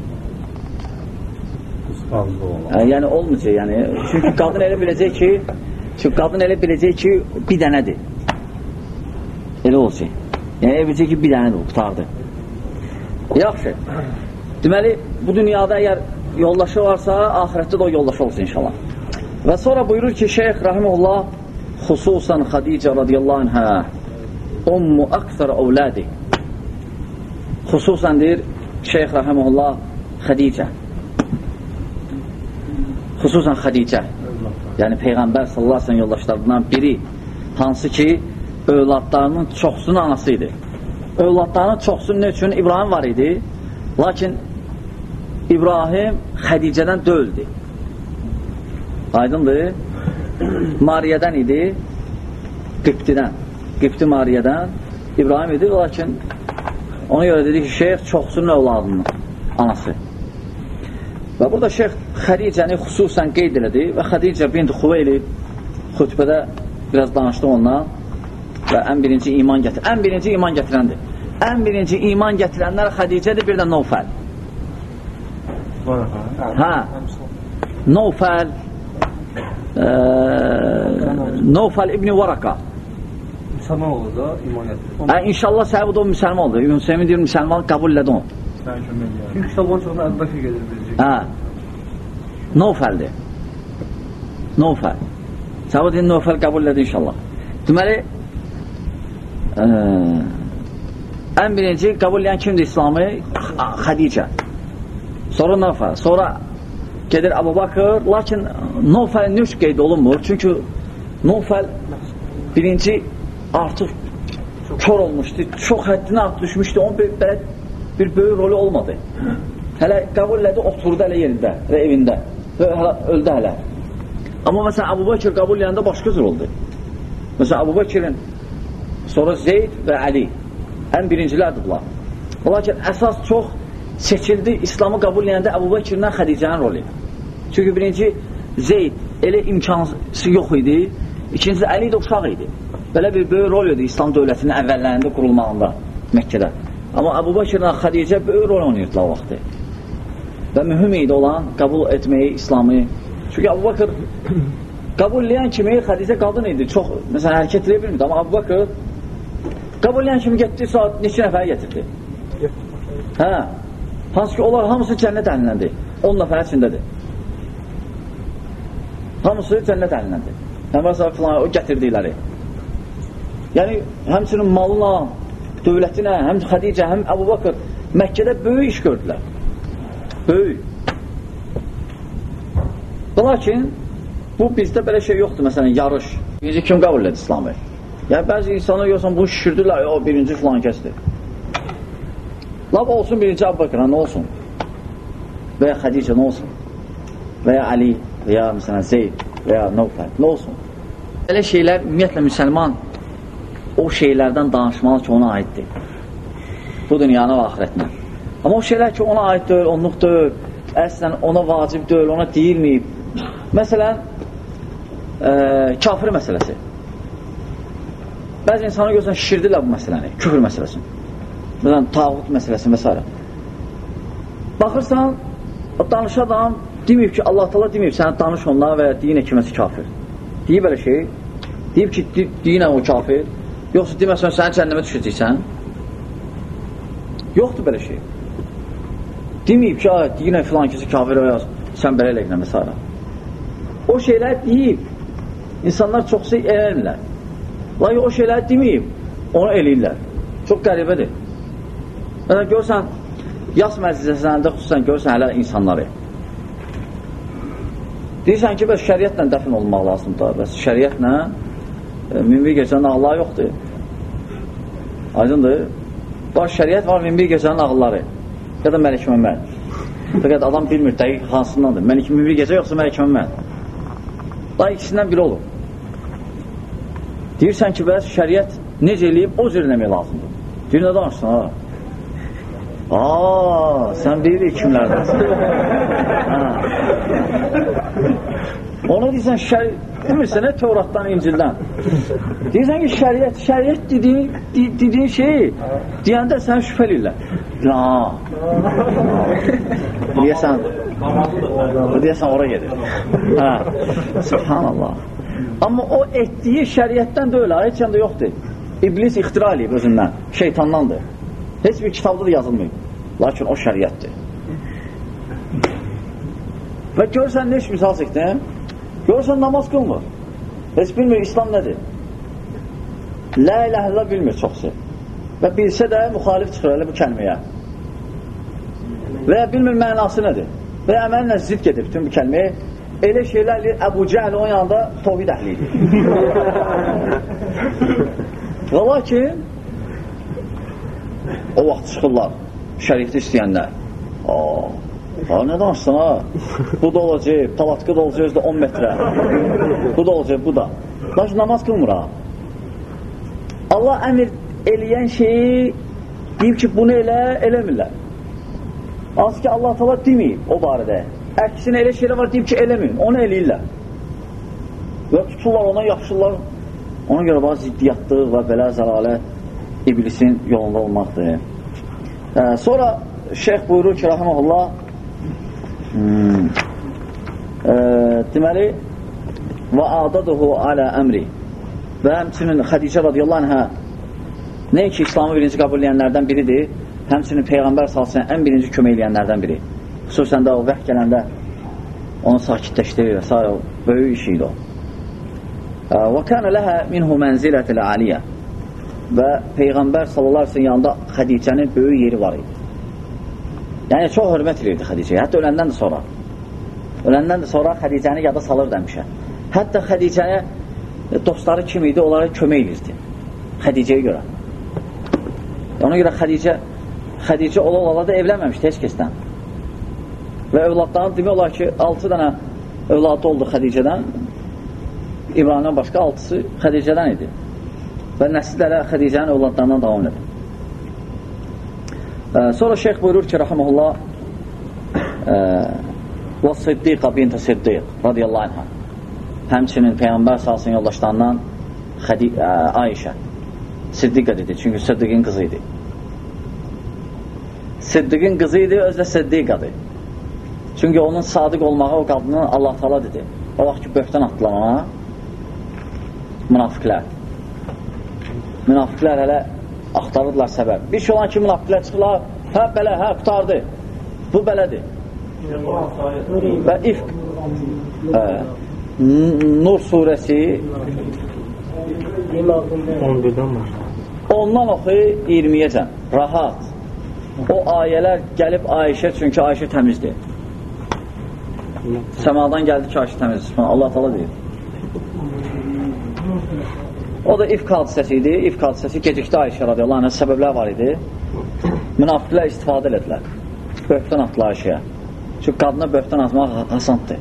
Yəni, olmayacaq, yəni. Çünki qadın elə biləcək ki, çünki qadın elə biləcək ki, bir dənədir. Elə olacaq. Yəni, elə biləcək ki, bir dənədir, qutardı. Yaxşı. Deməli, bu dünyada əgər yoldaşı varsa, ahirətdə də o yoldaşı olsun inşallah. Və sonra buyurur ki, Şeyx Rahimullah, xüsusən Xadicə radiyallahu anhə, ummu əksər əvlədi. Xüsusən deyir Şeyx Rahimullah, Xadicə. Xüsusən Xadicə. Yəni, Peyğəmbər sallallahu aleyhi ve sellem yoldaşlarından biri, hansı ki, övladlarının çoxsunun anası idi. Övladlarının çoxsunun ne üçün? İbrahim var idi. Lakin İbrahim Xədicədən döldü. Aydındır. Mariyədən idi. Qibtidən. Qibti Mariyədən İbrahim idi. Lakin ona görə dedi ki, şeyx çoxsunun övladının anası. Və burada şeyx Xədicəni xüsusən qeyd elədi və Xədicə bint Xüveylid xütbədə biraz danışdı ondan və ən birinci iman gətir. Ən birinci iman gətirəndir. Ən birinci iman gətirənlər Xədicədir, bir də Novfəl. Hə. Novfəl e, Novfəl İbn-i Varaka. Müsəlman olur da iman gətirir. Hə, inşallah səbəb o müsəlman oldu. İbn Hüseymin deyir, müsəlman qəbul elədi onu. Çünki kitabın çoxuna Əbubəkir gedir biləcək. Hə. Novfəldir. Novfəl. Səbəb deyir, Novfəl qəbul elədi inşallah. Deməli, e, ən birinci qəbul eləyən kimdir İslamı? Xədicə. Sonra Novfəl. Sonra gedir Əbu Bakır. Lakin Novfəlin nüş qeyd olunmur. Çünki Novfəl birinci artıq kör olmuşdu. Çox həddini artıq düşmüşdü. Onun belə bir böyük rolü olmadı. Hələ qəbul elədi, oturdu hələ yerində və evində. Və hələ öldü hələ. Amma məsələn, Əbu Bakır qəbul eləyəndə başqa cür oldu. Məsələn, Əbu Bakirin sonra Zeyd və Əli ən birincilərdir bunlar. Lakin əsas çox seçildi, İslamı qəbul eləyəndə Əbu Bakirlə Xədicənin rolu. Çünki birinci Zeyd elə imkansız yox idi, ikincisi Əli də uşaq idi. Belə bir böyük rol idi İslam dövlətinin əvvəllərində qurulmağında Məkkədə. Amma Əbu Bakirlə Xədicə böyük rol oynayırdılar o vaxtı. Və mühüm idi olan qəbul etməyi İslamı. Çünki Əbu Bakır qəbul eləyən kimi Xədicə qadın idi. Çox, məsələn, hərəkət edə bilmirdi. Amma Əbu Bakır qəbul eləyən kimi getdi, saat neçə nəfəri getirdi. Hə. Hansı ki, onlar hamısı cənnət əhlindəndir. on nəfərin içindədir. Hamısı cənnət əhlindəndir. Peyğəmbər sallallahu o gətirdikləri. Yəni, həmçinin malına, dövlətinə, həm Xədicə, həm Əbu Bakır Məkkədə böyük iş gördülər. Böyük. Lakin, bu bizdə belə şey yoxdur, məsələn, yarış. Birinci kim qəbul edir İslamı? Yəni, bəzi insanlar görsən, bunu şişirdilər, o, birinci filan kəsdir. Lab olsun birinci Əbu Bakır, nə olsun? Və ya Xədicə, nə olsun? Və ya Ali, və ya məsələn, Zeyd, və ya Nəufəl, nə olsun? Belə şeylər, ümumiyyətlə, müsəlman o şeylərdən danışmalı ki, ona aiddir. Bu dünyanın və axirətinə. Amma o şeylər ki, ona aid deyil, onluq deyil, əslən ona vacib deyil, ona deyilməyib. Məsələn, e, kafir məsələsi. Bəzi insanı görsən, şişirdirlər bu məsələni, küfür məsələsini. Məsələn, tağut məsələsini və s. Baxırsan, danış adam deməyib ki, Allah Teala deməyib, sənə danış onlara və ya deyinə kiməsi kafir. Deyib belə şey, deyib ki, deyinə o kafir, yoxsa deməsən, səni cəhənnəmə düşəcəksən. Yoxdur belə şey. Deməyib ki, deyinə filan kəsi kafir və ya sən belə eləqinə və s. O şeylər deyib, insanlar çoxsa eləyirlər. Lakin o şeylər deməyib, onu eləyirlər. Çox qəribədir. Məsələn, görsən, yas məclisəsində xüsusən görsən hələ insanları. Deyirsən ki, bəs şəriətlə dəfn olmaq lazımdır. Bəs şəriətlə e, minbir gecənin ağılları yoxdur. Aydındır. Var şəriət, var minbir gecənin ağılları. Ya da Məlik Məmməd. Fəqət adam bilmir, dəqiq hansındandır. Məlik minbir gecə yoxsa Məlik Məmməd. Daha ikisindən biri olur. Deyirsən ki, bəs şəriət necə eləyib, o cür eləmək lazımdır. Deyir, nə danışsın, ha? Aaa, sən bilirik kimlərdənsən. Ona deyirsən, şəriət, demirsən, nə Tevratdan, İncildən. Deyirsən ki, şəriət, şəriət dediyin, dediyin şeyi deyəndə sən şübhəlirlər. Haa. Deyəsən, deyəsən, ora gedir. Hə, subhanallah. Amma o etdiyi şəriətdən deyil, heç yanda yoxdur. İblis ixtira eləyib özündən, şeytandandır. Heç bir kitabda da yazılmayıb. Lakin o şəriətdir. Və görsən, ne iş misal çəkdim? Görsən, namaz qılmır. Heç bilmir, İslam nədir? La ilahe illallah bilmir çoxsu. Və bilsə də müxalif çıxır elə bu kəlməyə. Və ya bilmir mənası nədir? Və ya əməllə zidd gedir bütün bu kəlməyə. Elə şeylərlə Əbu Cəhl onun yanında tohid əhliydi. Və lakin o vaxt çıxırlar şərifdə istəyənlər. Aa, aa nə danışsın ha? Bu da olacaq, palatkı da olacaq özdə on metrə. Bu da olacaq, bu da. Lakin namaz qılmır ha. Allah əmir eləyən şeyi deyib ki, bunu elə, eləmirlər. Az ki, Allah Teala deməyib o barədə. Əksinə elə şeylər var, deyib ki, eləməyin, onu eləyirlər. Və tuturlar, ona yapışırlar. Ona görə bazı ziddiyyatdır və belə zəlalət iblisin yolunda olmaqdır. Ee, sonra şeyx buyurur ki, rahiməhullah, hmm, e, deməli, və adaduhu alə əmri və həmçinin Xədicə radiyallahu anhə nə ki, İslamı birinci qəbul edənlərdən biridir, həmçinin Peyğəmbər salsın ən birinci kömək edənlərdən biri. Xüsusən də o vəh gələndə onu sakitləşdirir və s. böyük iş idi o. Və kənə ləhə minhu mənzilətil aliyyə və Peyğəmbər sallallahu aleyhi yanında Xədicənin böyük yeri var idi. Yəni, çox hörmət edirdi Xədicəyə, hətta öləndən də sonra. Öləndən də sonra Xədicəni yada salır demişə. Hətta Xədicəyə dostları kim idi, onlara kömək edirdi. Xədicəyə görə. Ona görə Xədicə Xədicə ola-ola da evlənməmişdi heç kəsdən. Və övladlarının demək olar ki, altı dənə övladı oldu Xədicədən. İbrahimdən başqa altısı Xədicədən idi. Və nəsillərə Xədicənin övladlarından davam edir. Ee, sonra şeyx buyurur ki, rahiməhullah, və Siddiqa bint Siddiq radiyallahu anhə, həmçinin Peyğəmbər salsın yoldaşlarından Ayşə Siddiqa dedi, çünki Siddiqin qızı idi. Siddiqin qızı idi, özdə Siddiqadır. Çünki onun sadiq olmağı o qadının Allah Teala dedi. O vaxt ki, böhtən atdılar ona münafiqlər. Münafiqlər hələ axtarırdılar səbəb. Bir şey olan ki, münafiqlər çıxırlar, hə, belə, hə, qutardı. Bu belədir. Və ifk ə, Nur surəsi on birdən var. ondan oxu iyirmiyəcən rahat. O ayələr gəlib Ayşə, çünki Ayşə təmizdir. Səmadan gəldi ki, Ayşə təmizdir. Allah təala deyir. O da ifk hadisəsi idi. İfk hadisəsi gecikdi Ayşə radiyallahu anhə, səbəblər var idi. Münafiqlər istifadə elədilər. Böhtan atdılar Ayşəyə. Çünki qadına böhtan atmaq hasandır.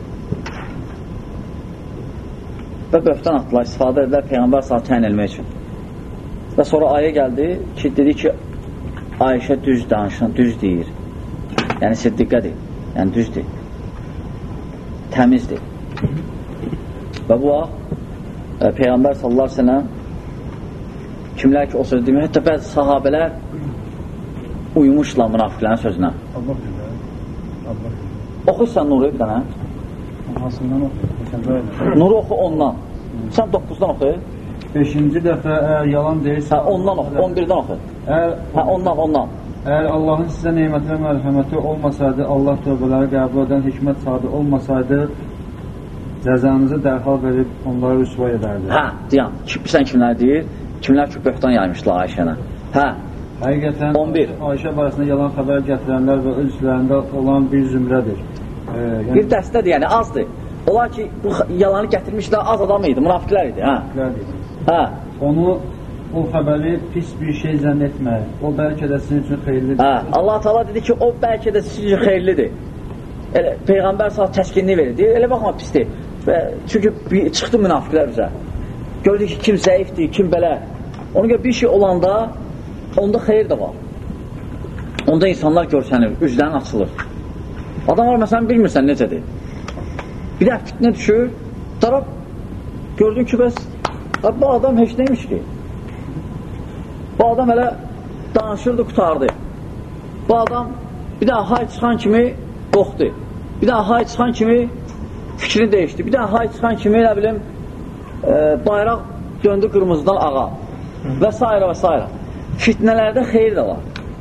Və böhtan atdılar, istifadə edilər Peyğəmbər sallallahu təyin etmək üçün. Və sonra ayə gəldi ki, dedi ki, Ayşə düz danışan, düz deyir. Yəni siddiqədir, yəni düzdür. Təmizdir. Və bu vaxt Peyğəmbər sallallahu aleyhi ve sellem kimlər ki o söz demir, hətta bəzi sahabələr uymuşlar münafiqlərin sözünə. Allah bilir. Allah bilir. Oxu sən Nuru bir dənə. Hansından oxu? Nuru oxu ondan. Sən doqquzdan oxu. Beşinci dəfə əgər yalan deyirsə... Hə, ondan oxu, on birdən oxu. Əgər, hə, ondan, ondan. Əgər Allahın sizə neymətə və mərhəməti olmasaydı, Allah tövbələri qəbul edən hikmət sadı olmasaydı, cəzanızı dərhal verib onları rüsvay edərdi. Hə, deyəm, sən kimlər deyir? Kimlər ki, böhtan yaymışlar Ayşənə. Hə, həqiqətən on bir. Ayşə barəsində yalan xəbər gətirənlər və öz üzlərində olan bir zümrədir. Ee, yəni, bir dəstədir, yəni azdır. Olar ki, bu yalanı gətirmişlər, az adam idi, münafiqlər idi. Hə. Hə. Onu, o xəbəri pis bir şey zənn etmək. O bəlkə də sizin üçün xeyirlidir. Hə. Allah Teala dedi ki, o bəlkə də sizin üçün xeyirlidir. Elə, Peyğəmbər sağ təskinliyi verir. Elə baxma pisdir. Və çünki bir, çıxdı münafiqlər üzə. Gördük ki, kim zəifdir, kim belə. Ona görə bir şey olanda onda xeyir də var. Onda insanlar görsənir, üzlərin açılır. Adam var, məsələn, bilmirsən necədir. Bir də fitnə düşür, taraf gördün ki, bəs bu adam heç neymiş ki. Bu adam elə danışırdı, qutardı. Bu adam bir daha hay çıxan kimi qorxdu. Bir daha hay çıxan kimi fikrini değişdi. Bir daha hay çıxan kimi, nə bilim, e, bayraq döndü qırmızıdan ağa və s. və s. Fitnələrdə xeyir də var.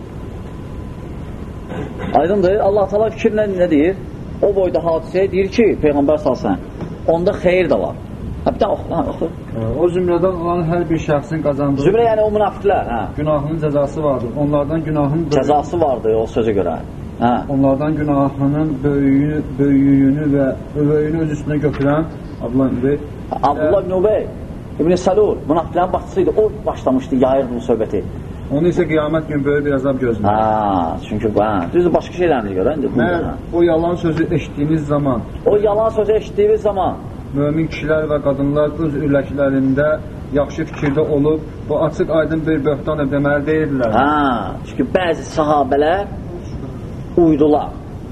Aydındır, Allah Teala fikirlə nə deyir? O boyda hadisəyə deyir ki, Peyğəmbər salsan, onda xeyir də var. Hə, bir daha oxu, hə, oxu. O zümrədən olan hər bir şəxsin qazandığı... Zümrə yəni o münafiqlər, hə. Günahının cəzası vardır. Onlardan günahın... Cəzası vardır o sözə görə. Hə. Onlardan günahının böyüyünü, böyüyünü və övöyünü öz üstünə götürən Abdullah ibn Ubey. Abdullah ibn Ubey, İbn Salul, münafiqlərin başçısıydı. O başlamışdı, yayırdı bu söhbəti. Onu isə qiyamət günü böyük bir əzab gözləyir. Ha, çünki hə, düzdür, başqa şeylərini görə. Mən o yalan sözü eşitdiyiniz zaman, o yalan sözü eşitdiyiniz zaman mömin kişilər və qadınlar öz ürəklərində yaxşı fikirdə olub, bu açıq aydın bir böhtan deməli deyirlər. Ha, çünki bəzi sahabələr uydular.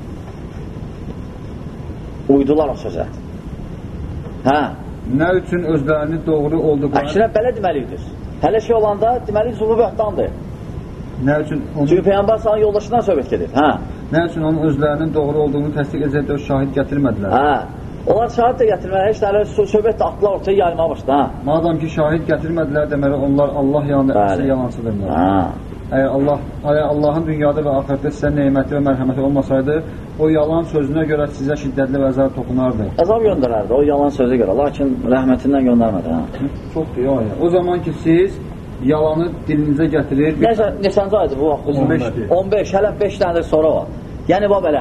Uydular o sözə. Hə. Nə üçün özlərini doğru olduqlarını... Əksinə belə deməliydik. Hələ şey olanda deməli zulu böhtandır. Nə üçün onu... Çünki Peyğəmbər sallallahu yoldaşından söhbət gedir. Hə. Nə üçün onun özlərinin doğru olduğunu təsdiq edəcək də şahid gətirmədilər? Hə. Onlar şahid də gətirmələr, heç nələr söhbət də atlar ortaya yayılmaya başladı. Hə. Madam ki şahid gətirmədilər deməli onlar Allah yanında əsl yalancıdırlar. Hə. Əgər Allah, əgər Allahın dünyada və axirətdə sizə neymətli və mərhəməti olmasaydı, o yalan sözünə görə sizə şiddətli və əzab toxunardı. Əzab göndərərdi o yalan sözə görə, lakin rəhmətindən göndərmədi. Hə. Çox deyil ayə. O zaman ki siz yalanı dilinizə gətirir... Necə, neçənci aydır bu vaxt? on beşdir. on beş, hələ beş dənədir sonra var. Yəni, bu belə.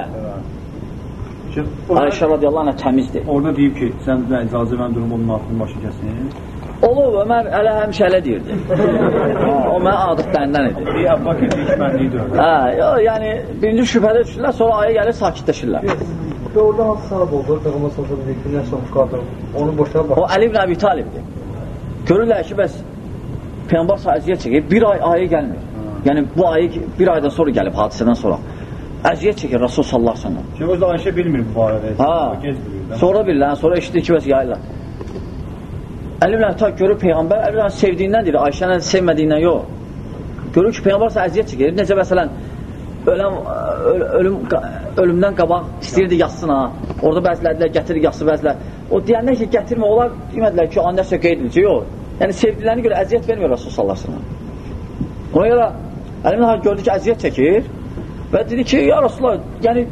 Ayşə radiyallahu anhə təmizdir. Orada deyib ki, sən də icazə mən durum onun altını başı kəsin. Olub, Ömər hələ həmişə elə deyirdi. O mənə adətlərindən idi. Bir əvvəl ki, dikmənliyidir. Hə, yəni, birinci şübhədə düşürlər, sonra aya gəlir, sakitləşirlər. Orada hansı sahib oldu? Peyğəmbər sallallahu əleyhi və səlləm yaşamış qadın. Onu boşa bax. O Əli ibn Əbi Talibdir. Görürlər ki, bəs Peyğəmbər sallallahu əziyyət çəkir, bir ay ayı gəlmir. Yəni, bu ayı bir aydan sonra gəlib, hadisədən sonra. Əziyyət çəkir Rasul sallallahu əleyhi və səlləm. Ki, özü Ayşə bilmir bu barədə. Ha, sonra bilirlər, sonra eşidir ki, bəs yayırlar. Əli ibn Əbi Talib görür Peyğəmbər, Əli ibn sevdiyindən deyir, Ayşənin sevmədiyindən yox. Görür ki, Peyğəmbər sallallahu əziyyət çəkir. Necə məsələn, öləm, ölüm, ölümdən qabaq istəyirdi yatsın ha. Orada bəzilədilər, gətirir yatsı bəzilər. O deyənlər ki, gətirmə, onlar demədilər ki, annəsə qeyd edilir, yox. Yəni, sevdilərini görə əziyyət vermir Rasul sallallahu əleyhi və səlləm. Ona görə Əli ibn Talib gördü ki, əziyyət çəkir və dedi ki, ya Rasulullah, yəni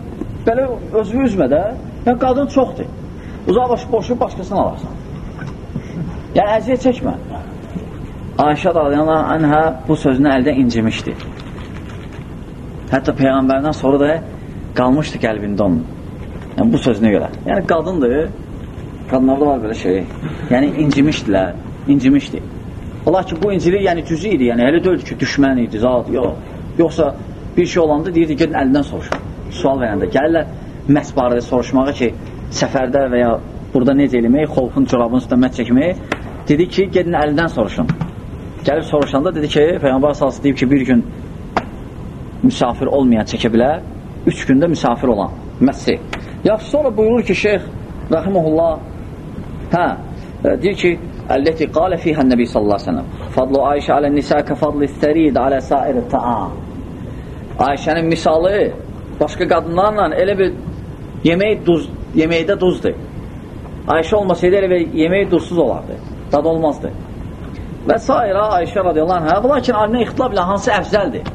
belə özünü üzmə də, yəni qadın çoxdur. Uzaq başı boşu başqasını alarsan. Yəni əziyyət çəkmə. Ayşə radiyallahu anhə bu sözünü əldən incimişdi. Hətta Peyğəmbərdən sonra da qalmışdı qəlbində onun. Yəni bu sözünə görə. Yəni qadındır, qadınlarda var belə şey. Yəni incimişdilər, incimişdi. Ola ki, bu incilik yəni cüzü idi, yəni elə deyildi ki, düşmən idi, zat, yox. Yoxsa bir şey olanda deyirdi, gedin əlindən soruşun. Sual verəndə gəlirlər məhz barədə soruşmağa ki, səfərdə və ya burada necə eləmək, xolxun, çorabın üstə mət çəkmək, dedi ki, gedin əlindən soruşun. Gəlib soruşanda dedi ki, Peyğəmbər sallallahu deyib ki, bir gün müsafir olmayan çəkə bilər, üç gündə müsafir olan məsih. Yaxşı, sonra buyurur ki, şeyx rəhiməhullah, hə, deyir ki, əlləti qalə fiyhən nəbi sallallahu aleyhi ve sellem fadlu Ayşə alə nisə kə fadlı istərid alə sair taam. Ayşənin misalı başqa qadınlarla elə bir yemək duz, yeməkdə duzdur. Ayşə olmasaydı elə bir yemək duzsuz olardı, dad olmazdı. Və sairə Ayşə radiyallahu anhə, lakin alimə ixtilaf ilə hansı əfzəldir?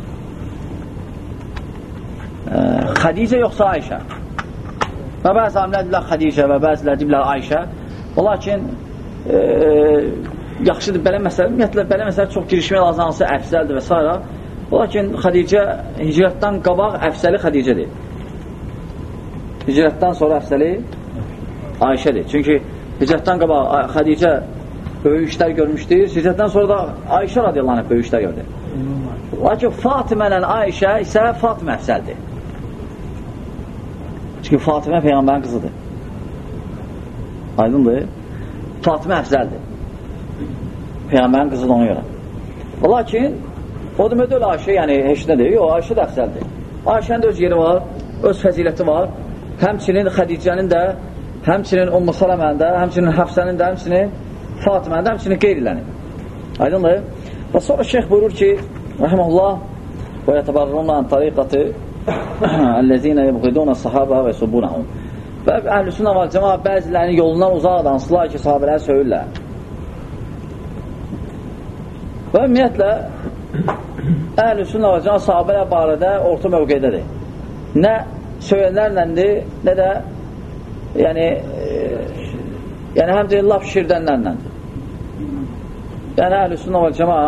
Xədicə yoxsa Ayşə? Və bəzi alimlər deyirlər Xədicə və bəzilər deyirlər Ayşə. Lakin e, yaxşıdır, belə məsələ, ümumiyyətlə, belə məsələ çox girişmək lazım, hansı əfzəldir və s. Lakin Xədicə hicrətdən qabaq əfzəli Xədicədir. Hicrətdən sonra əfzəli Ayşədir. Çünki hicrətdən qabaq Xədicə böyük işlər görmüşdür, hicrətdən sonra da Ayşə radiyallahu anh böyük işlər gördü. Lakin Fatimə ilə Ayşə isə Fatimə əfzəldir. Çünki Fatimə Peyğəmbərin qızıdır. Aydındır. Fatimə əfzəldir. Peyğəmbərin qızıdır ona görə. Lakin o demək öyle Ayşə, yəni heç nə deyil, o Ayşə də əfzəldir. Ayşənin də öz yeri var, öz fəziləti var. Həmçinin Xədicənin də, həmçinin Ümmü Sələmənin də, həmçinin Həfsənin də, həmçinin Fatimənin də, həmçinin qeyrilənin. Aydındır. Və sonra şeyx buyurur ki, rəhməlullah, və yətəbərrunla tariqatı əlləzinə yəbqidunə sahabə və subunəhum. Və əhl-i-sünnə və cəma bəzilərinin yolundan uzaq dansılar ki, sahabələri söyürlər. Və ümumiyyətlə, əhl-i-sünnə və cəma sahabələr barədə orta mövqeydədir. Nə söyənlərləndir, nə də yəni, e, yəni həm də laf şirdənlərləndir. Yəni əhl-i-sünnə və cəma,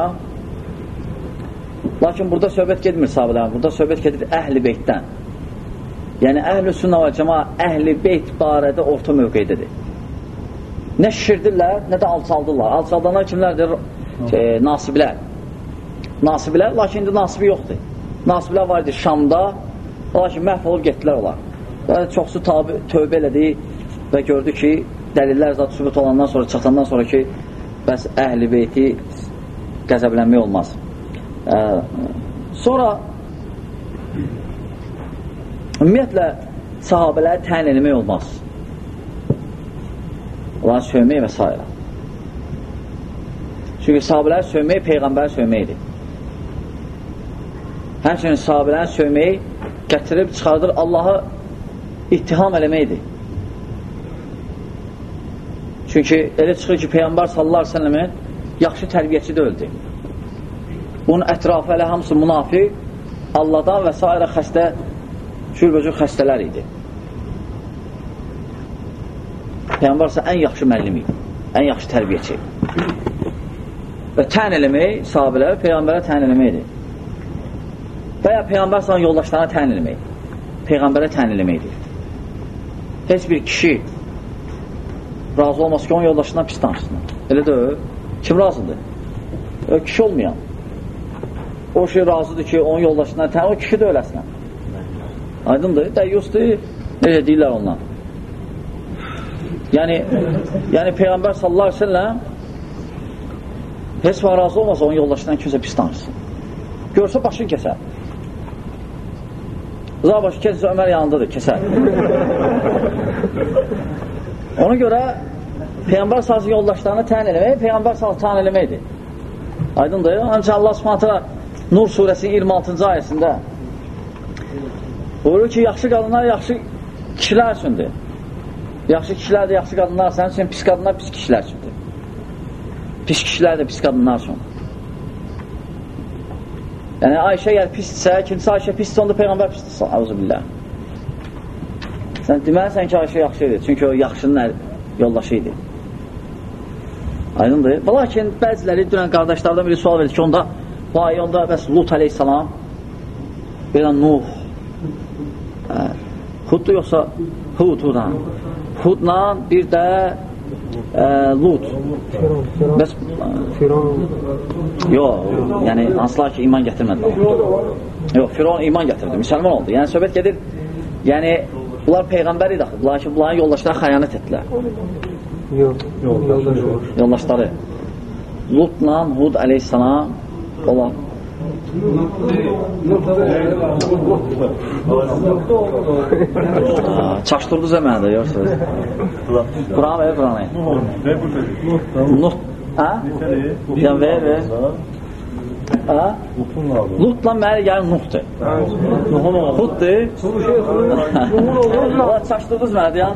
lakin burada söhbət gedmir sahabələrdən, burada söhbət gedir əhl-i beytdən. Yəni əhl-i-sünnə və cəma əhl-i beyt barədə orta mövqeydədir. Nə şişirdirlər, nə də alçaldırlar. Alçaldanlar kimlərdir? E, nasiblər. Nasiblər, lakin indi nasibi yoxdur. Nasiblər var idi Şamda, lakin məhv olub getdilər olar. Və çoxsu tabi, tövbə elədi və gördü ki, dəlillər zat sübut olandan sonra, çıxandan sonra ki, bəs əhl-i beyti qəzəblənmək olmaz. Ə, sonra ümumiyyətlə sahabələri təyin eləmək olmaz. Onları sövmək və s. Çünki sahabələri sövmək Peyğəmbəri sövməkdir. Həmçinin sahabələri sövməyi gətirib çıxardır Allahı ittiham eləməkdir. Çünki elə çıxır ki, Peyğəmbər sallallahu aleyhi ve sellemin yaxşı tərbiyəçi deyildi. Bunun ətrafı elə hamısı münafiq, Allahdan və s. xəstə, cürbəcür xəstələr idi. Peyğəmbər isə ən yaxşı müəllim idi, ən yaxşı tərbiyəçi. Və təyin eləmək, sahabələri Peyğəmbərə təyin eləməkdir. Və ya Peyğəmbər sana yoldaşlarına təyin eləmək, Peyğəmbərə təyin eləməkdir. Heç bir kişi razı olmaz ki, onun yoldaşından pis danışsın. Elə də o, kim razıdır? O kişi olmayan. O şey razıdır ki, onun yoldaşından təyin, o kişi də öləsinə. Aydındır, dəyyusdur, necə deyirlər ondan. Yəni, yəni Peyğəmbər sallallahu aleyhi ve sellem heç var razı olmasa onun yoldaşından kimsə pis danışsın. Görsə başını kəsər. Zaa başı kəsə Ömər yanındadır, kəsər. Ona görə Peyğəmbər sallallahu yoldaşlarını təyin eləmək, Peyğəmbər sallallahu təyin eləməkdir. Aydındır. Həmçə Allah Subhanahu taala Nur surəsinin iyirmi altıncı ayəsində buyurur ki, yaxşı qadınlar yaxşı kişilər üçündür. Yaxşı kişilər də yaxşı qadınlar, sənin üçün pis qadınlar pis kişilər üçündür. Pis kişilər də pis qadınlar üçün. Yəni Ayşə əgər pisdirsə, kimsə Ayşə pisdirsə, onda Peyğəmbər pisdirsə, əuzubillah. Sən deməlisən ki, Ayşə yaxşı idi. Çünki o yaxşının yoldaşı idi. Aydındır. Lakin bəziləri dünən qardaşlardan biri sual verdi ki, onda vay, onda bəs Lut aleyhissalam, bir də Nuh, hə, Huddur yoxsa Hud, Hudla. Hudla bir də ə, Lut. Bəs yox, yəni hansılar ki, iman gətirmədi. Yox, Firon iman gətirdi, müsəlman oldu. Yəni söhbət gedir, yəni bunlar peyğəmbər idi axı, lakin bunların yoldaşları xəyanət etdilər. Yox, yoldaşları. Yoldaşları. Lutla Hud aleyhissalam olan. Çaşdırdınız əməndə, yoxsuz. Quran ver, Quranı. Nuh. Hə? Yəni ver, ver. Hə? Lutla məli gəlir Nuhdur. Huddur. Çaşdırdınız mənə deyən.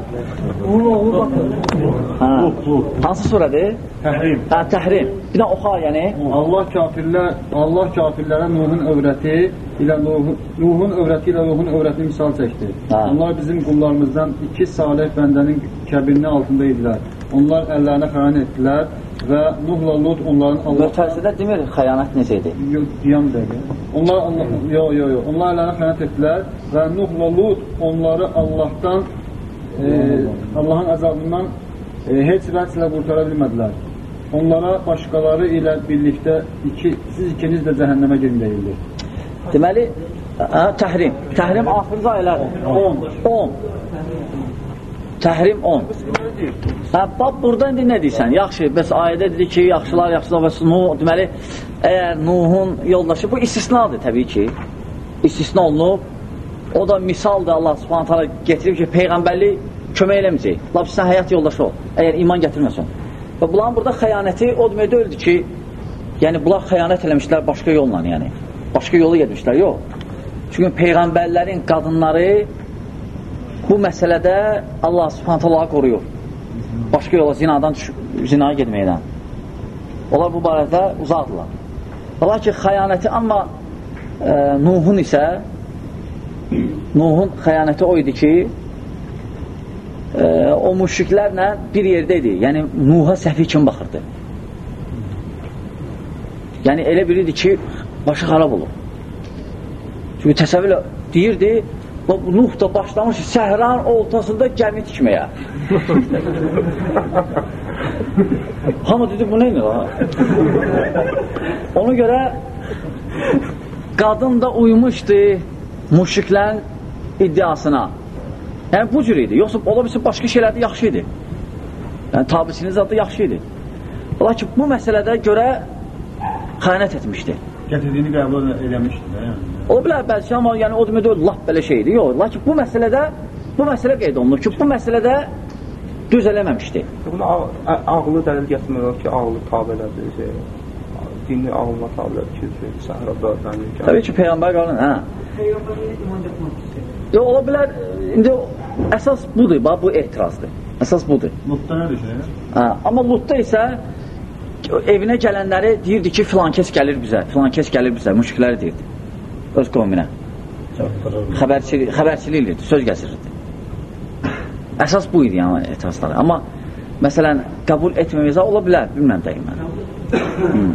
Hansı surədir? Təhrim. Hə, Təhrim. Bir də oxa, yəni. Allah kafirlər, Allah kafirlərə Nuhun övrəti ilə Nuhun övrəti ilə Nuhun övrətini misal çəkdi. Ha. Onlar bizim qullarımızdan iki salih bəndənin kəbirinin altında idilər. Onlar əllərinə xəyanət etdilər və Nuhla Lut onların Allah... Möhtəzədə demir, xəyanət necə idi? Yox, deyəm dəqiqə. Onlar, Allah... yox, yox, yox. Onlar əllərinə xəyanət etdilər və Nuhla Lut onları Allahdan, e, Allahın əzabından e, heç vəçlə qurtara bilmədilər. Onlara başqaları ilə birlikdə iki, siz ikiniz də cəhənnəmə girin deyildir. Deməli, ə, təhrim. Təhrim axırıncı ayələrdir. on. on. Təhrim on. Hə, bab, burada indi nə deyirsən? Yaxşı, bəs ayədə dedi ki, yaxşılar, yaxşılar və Nuh, deməli, əgər Nuhun yoldaşı, bu istisnadır təbii ki. İstisna olunub. O da misaldır, Allah subhanət hala getirib ki, peyğəmbərlik kömək eləməyəcək. Lab, sən həyat yoldaşı ol, əgər iman gətirməsən. Və bunların burada xəyanəti o demək deyildi ki, yəni bunlar xəyanət eləmişlər başqa yolla, yəni. Başqa yolu gedmişlər, yox. Çünki peyğəmbərlərin qadınları bu məsələdə Allah subhanət Allah'a qoruyur. Başqa yola, zinadan düşüb, zinaya gedməkdən. Onlar bu barədə uzaqdırlar. Lakin xəyanəti, amma e, Nuhun isə Nuhun xəyanəti o idi ki, e, o müşriklərlə bir yerdə idi. Yəni, Nuh'a səhvi kim baxırdı? Yəni, elə biridir ki, başı xarab olur. Çünki təsəvvür deyirdi, Nuh da başlamış səhranın ortasında gəmi tikməyə. Hamı dedi, bu neydir? Ona görə qadın da uymuşdu müşriklərin iddiasına. Yəni, bu cür idi. Yoxsa ola bilsin, başqa şeylərdə yaxşı idi. Yəni, tabisinin zadı yaxşı idi. Lakin bu məsələdə görə xəyanət etmişdi. Gətirdiyini qəbul eləmişdi də, yəni. Ola bilər bəlkə, amma yəni, o demək deyil, laf belə şeydir. Yox, lakin bu məsələdə, bu məsələ qeyd olunur ki, bu məsələdə düz eləməmişdi. Bunu ağlı dəlil gətirmək ki, ağlı tabilədir, şey, dini ağlına tabilədir ki, səhrada dənir ki. Təbii ki, Peyğəmbər qalın, hə. Yox, ola bilər, indi əsas budur, bu etirazdır. Əsas budur. Lutda nədir şey? Hə, amma Lutda isə evinə gələnləri deyirdi ki, filan kes gəlir bizə, filan kes gəlir bizə, müşrikləri deyirdi. Öz qovminə. Xəbərçilik, xəbərçilik edirdi, söz gəzirirdi. Əsas bu idi, yəni, etirazları. Amma, məsələn, qəbul etməməyəcə ola bilər, bilməm deyim mən. Hmm.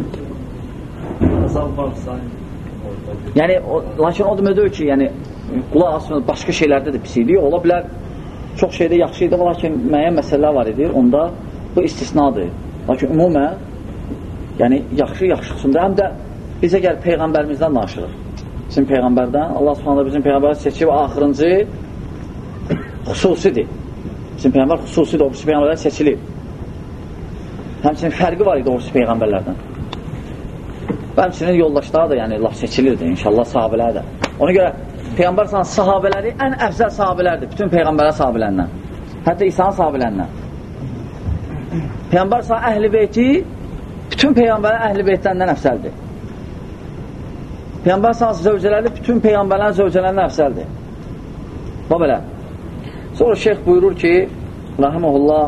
Yəni, o, lakin o demək deyil ki, yəni, qulaq asmında başqa şeylərdə də pis idi, ola bilər, çox şeydə yaxşı idi, lakin müəyyən məsələlər var idi, onda bu istisnadır. Lakin ümumən, yəni, yaxşı, yaxşısında, həm də bizə gəl Peyğəmbərimizdən danışırıq. Bizim Peyğəmbərdən, Allah subhanallah bizim Peyğəmbərə seçib axırıncı xüsusidir. Bizim Peyğəmbər xüsusidir, o birisi Peyğəmbərdən seçilib. Həmçinin fərqi var idi o birisi Peyğəmbərlərdən. Həmçinin yoldaşları da, yəni, laf seçilirdi, inşallah sahabələri də. Ona görə Peyğəmbər sahabələri ən əfzəl sahabələrdir, bütün Peyğəmbərə sahabələrindən. Hətta İsa'nın sahabələrindən. Peyğəmbər sahə əhl-i beyti bütün Peyğəmbərə əhl-i beytlərindən əfsəldir. Peyğəmbər sahə zövcələri bütün Peyğəmbərlərin zövcələrindən əfsəldir. Və belə. Sonra şeyx buyurur ki, rahiməhullah,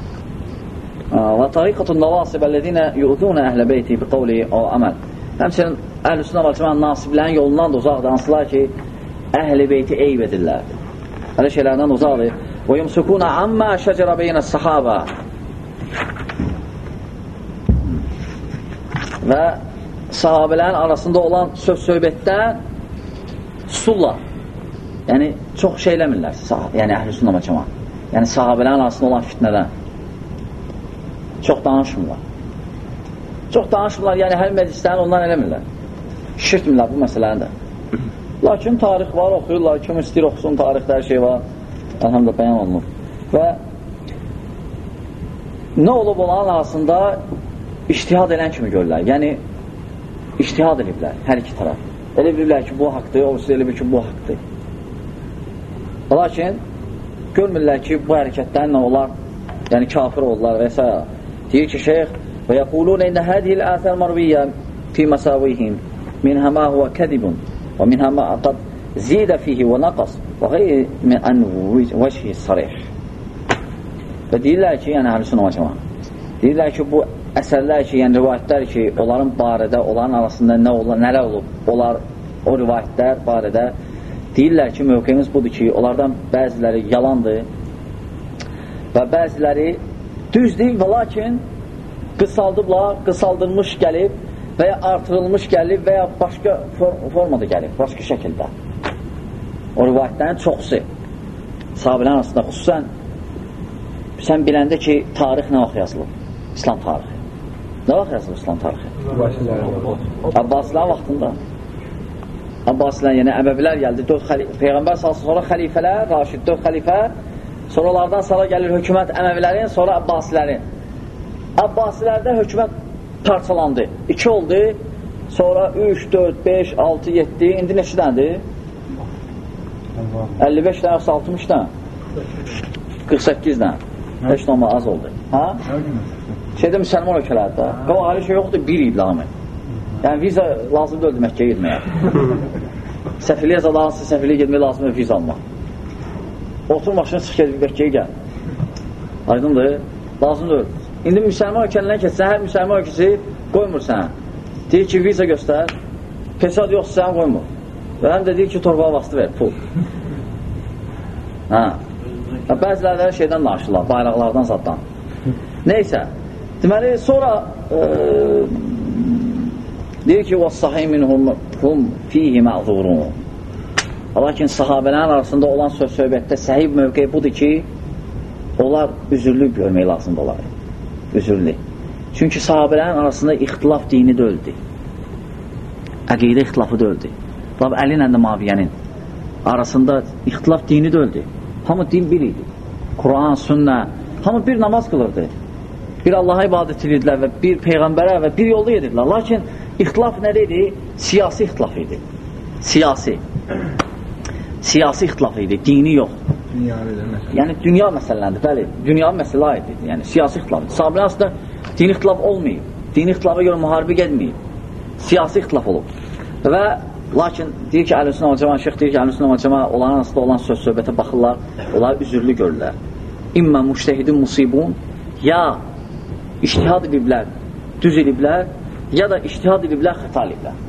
və tariqatun navasibəlləzinə yu'dunə əhlə beyti bi qavli o əməl. Həmçinin əhl-i sünnə və cəmanın nasiblərin yolundan da uzaqdır, hansılar ki, əhl-i beyti eyb edirlər. Elə şeylərdən uzaqdır. Və yumsukuna amma şəcərə beynə sahaba. Və sahabələrin arasında olan söz-söhbətdən sulla. Yəni, çox şey eləmirlər, yəni əhl-i sünnə cəmaət. Yəni, sahabələrin arasında olan fitnədən. Çox danışmırlar. Çox danışmırlar, yəni hər məclislərini ondan eləmirlər. Şişirtmirlər bu məsələni də. Lakin tarix var, oxuyurlar, kim istəyir oxusun, tarixdə hər şey var. Əlhamdə bəyan olunur. Və nə olub onların arasında ictihad edən kimi görürlər. Yəni, ictihad ediblər hər iki tərəf. Elə bilirlər ki, bu haqdır, o elə bilir ki, bu haqdır. Lakin, görmürlər ki, bu hərəkətdən nə olar? Yəni, kafir olurlar və s. Deyir ki, şeyx, və yəqulun eynə hədihil əsəl marviyyə fi məsavihim minhə mə huvə kədibun və minhə mə qad zidə fihi və naqas və qeyri min ən vəşhi sarih. Və deyirlər ki, yəni əhl-i-sünnə və cəmaət, deyirlər ki, bu əsərlər ki, yəni rivayətlər ki, onların barədə, onların arasında nə olur, nələr olub, onlar o rivayətlər barədə deyirlər ki, mövqeyimiz budur ki, onlardan bəziləri yalandır və bəziləri düzdür və lakin qısaldıblar, qısaldılmış gəlib və ya artırılmış gəlib və ya başqa formada gəlib, başqa şəkildə. O rivayətlərin çoxusu sahabələrin arasında xüsusən sən biləndə ki, tarix nə vaxt yazılıb? İslam tarixi. Nə vaxt yazılıb İslam tarixi? Abbasilərin vaxtında. Abbasilərin, yəni Əməvilər gəldi, Peyğəmbər salsın, sonra xəlifələr, Raşid, dörd xəlifə, sonra onlardan sonra gəlir hökumət Əməvilərin, sonra Abbasilərin. Abbasilərdə hökumət parçalandı. İki oldu, sonra üç, dörd, beş, altı, yeddi, indi neçidəndir? əlli beş dən, yoxsa altmış dən? qırx səkkiz dən. Heç normal az oldu. Ha? Şeydə müsəlman ölkələrdə. Qava ayrı şey yoxdur, bir idi hamı. Yəni viza lazımdır öldü Məkkəyə girməyə. Səfirliyə zadansın, səfirliyə girməyə lazımdır viza almaq. Otur maşını çıx gedib Məkkəyə gəl. Aydındır, lazımdır öldü. İndi müsəlman ölkəlindən keçsən, hər müsəlman ölkəsi qoymur sənə. Deyir ki, viza göstər, pesad yoxsa sənə qoymur. Və həm də deyir ki, torbağa bastı ver, pul. Hə. Bəzilərdə şeydən danışırlar, bayraqlardan zaddan. Neysə, deməli, sonra e, deyir ki, وَالصَّحِي مِنْهُمْ فِيهِ مَعْذُورُونَ. Lakin sahabələrin arasında olan söz-söhbətdə səhib mövqeyi budur ki, onlar üzürlü görmək lazımdır olar. Üzürlü. Çünki sahabələrin arasında ixtilaf dini döldü. Əqidə ixtilafı döldü. Lab Əli ilə də Muaviyyənin arasında ixtilaf dini döldü. Hamı din bir idi. Quran, sünnə, hamı bir namaz qılırdı. Bir Allaha ibadət edirdilər və bir Peyğəmbərə və bir yolda edirdilər. Lakin ixtilaf nə idi? Siyasi ixtilaf idi. Siyasi. Siyasi ixtilaf idi, dini yox. Yəni, dünya məsələlərdir, bəli, dünya məsələ idi, yəni, siyasi ixtilaf. Sahabələr arasında dini ixtilaf olmayıb, dini ixtilafa görə müharibə gedməyib, siyasi ixtilaf olub. Və, lakin, deyir ki, Əhl-i-Sünnə və Cəmaət, şeyx deyir ki, Əhl-i-Sünnə və Cəmaət onların arasında olan söz-söhbətə baxırlar, onlar üzürlü görürlər. İmmə müştəhidin musibun, ya ictihad ediblər, düz ediblər, ya da ictihad ediblər, xəta ediblər.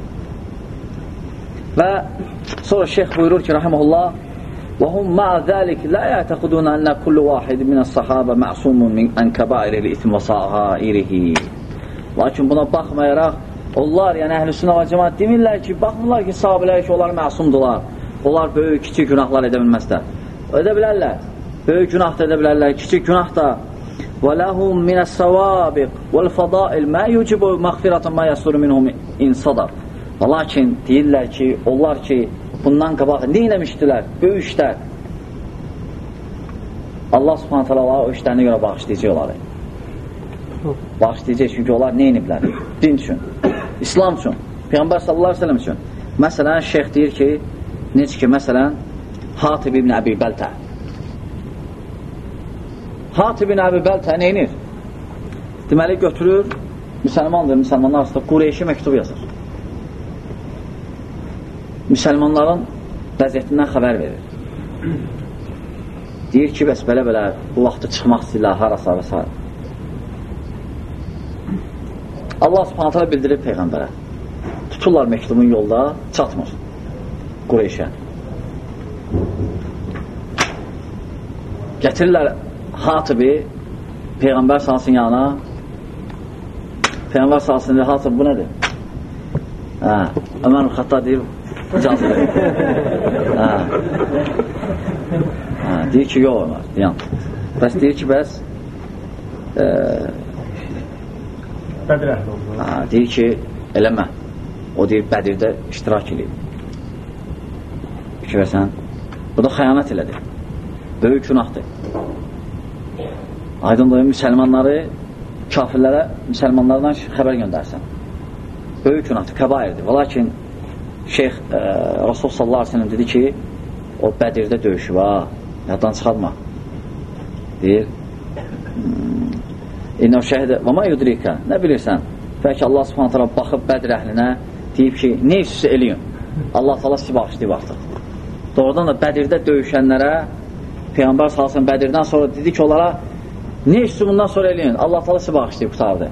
Və sonra şeyx buyurur ki, rahiməhullah, وهم مع ذلك لا يعتقدون أن كل واحد من الصحابة معصوم من أن كبائر الإثم وصغائره. Lakin buna baxmayaraq, onlar, yəni əhl-i-sünnə və cəmaət demirlər ki, baxmırlar ki, sahabələr ki, onlar məsumdular. Onlar böyük, kiçik günahlar edə bilməzlər. Edə bilərlər. Böyük günah da edə bilərlər, kiçik günah da. وَلَهُمْ مِنَ السَّوَابِقِ وَالْفَضَائِلِ مَا يُجِبُ مَغْفِرَةً مَا يَسْتُرُ مِنْهُمْ اِنْ صَدَرْ. Lakin deyirlər ki, onlar ki, bundan qabaq nə eləmişdilər? Böyük işlər. Allah subhanət hələ o işlərinə görə bağışlayacaq onları. Bağışlayacaq, çünki onlar nə eləyiblər? Din üçün, İslam üçün, Peyğəmbər sallallahu aleyhi ve sellem üçün. Məsələn, şeyx deyir ki, necə ki, məsələn, Hatib ibn Əbi Bəltə. Hatib ibn Əbi Bəltə nə edir? Deməli, götürür, müsəlmandır, müsəlmanlar arasında Qureyşi məktub yazır. Müsəlmanların vəziyyətindən xəbər verir. Deyir ki, bəs belə-belə bu vaxtı çıxmaq istəyirlər, harasa və s. Allah subhanətələ bildirir Peyğəmbərə. Tuturlar məktubun yolda, çatmır Qureyşə. gətirirlər Hatibi Peyğəmbər salsın yanına. Peyğəmbər salsın deyir, Hatib bu nədir? Hə, Ömər Xətta deyir, icazı verir. Hə. Hə, deyir ki, yox Ömər, deyən. Bəs deyir ki, bəs e, Bədir əhli oldu. Hə, deyir ki, eləmə. O deyir, Bədirdə iştirak edib. Fikir versən, bu da xəyanət elədi. Böyük günahdır. Aydındır, müsəlmanları kafirlərə, müsəlmanlardan xəbər göndərsən. Böyük günahdır, kəbairdir. Və lakin Şeyx e, Rasul sallallahu aleyhi ve sellem dedi ki, o Bədirdə döyüşüb, ha, yaddan çıxartma. Deyir, İnnə şəhidə və ma yudrikə, nə bilirsən? Bəlkə Allah subhanət hala baxıb Bədir əhlinə deyib ki, ne üstüsü eləyin? Allah tala sizi bağışlayıb artıq. Doğrudan da Bədirdə döyüşənlərə Peyğəmbər salsın Bədirdən sonra dedi ki, onlara ne üstü bundan sonra eləyin? Allah tala sizi bağışlayıb qutardı.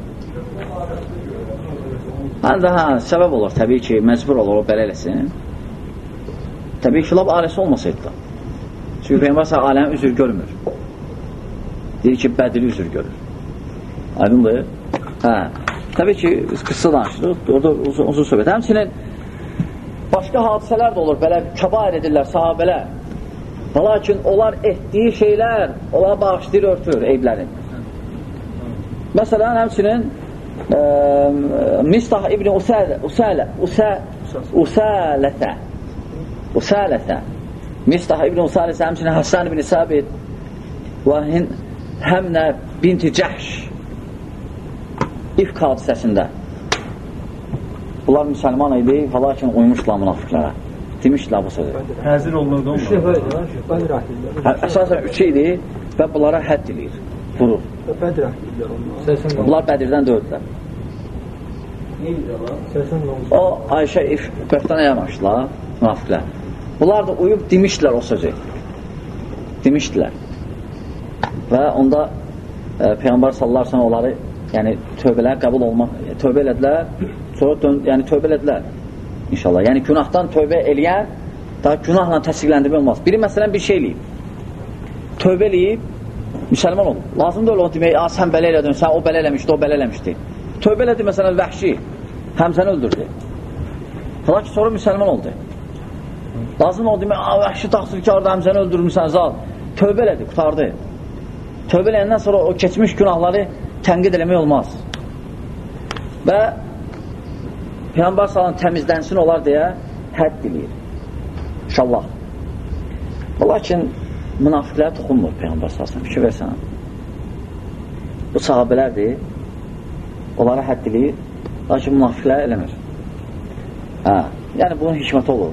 Həm də hə, səbəb olur, təbii ki, məcbur olur, o belə eləsin. Təbii ki, lab aləsi olmasaydı da. Çünki Peyğəmbər salsın aləmi üzür görmür. Deyir ki, Bədiri üzür görür. Aydındır? Hə. Təbii ki, biz qısa danışırıq, orada uzun, uzun söhbət. Həmçinin başqa hadisələr də olur, belə kəbair edirlər sahabələr. Və lakin onlar etdiyi şeylər, onlara bağışlayır, örtür eyblərin. Məsələn, həmçinin e, Mistah İbni Usələ Usələ Usələtə Usələtə Mistah İbni Usələtə həmçinin Həsən İbni Səbit və Həmnə binti Cəhş İfk hadisəsində bunlar müsəlman idi və lakin uymuşlar münafiqlərə. Demişdilər bu sözü. Həzir olunurdu mu? Əsasən üç idi və bunlara hədd edir, vurur. Bunlar Bədirdən dördülər. O Ayşə böhtan eləməmişdilər münafiqlər. Bunlar da uyub demişdilər o sözü. Demişdilər. Və onda e, Peyğəmbər sallallahu əleyhi və səlləm onları yəni tövbələr qəbul olmaq, tövbə elədilər, sonra dön, yəni tövbə elədilər inşallah. Yəni günahdan tövbə eləyən daha günahla təsdiqləndirmə olmaz. Biri məsələn bir şey eləyib, tövbə eləyib, müsəlman olur. Lazım da öyle o demək, sən belə elədin, sən o belə eləmişdi, o belə eləmişdi. Tövbə elədi məsələn vəhşi, Həmzəni öldürdü. Falan ki sonra müsəlman oldu. Lazım o demək, vəhşi taksirkarda Həmzəni öldürmüşsən, zal. Tövbə elədi, qutardı. Tövbə eləyəndən sonra o keçmiş günahları tənqid eləmək olmaz. Və Peyğəmbər sallallahu təmizlənsin olar deyə hədd eləyir. İnşallah. Lakin münafiqlərə toxunmur Peyğəmbər sallallahu fikir versən. Bu sahabələrdir. Onlara hədd eləyir. Lakin münafiqlər eləmir. Hə, yəni bunun hikməti olur.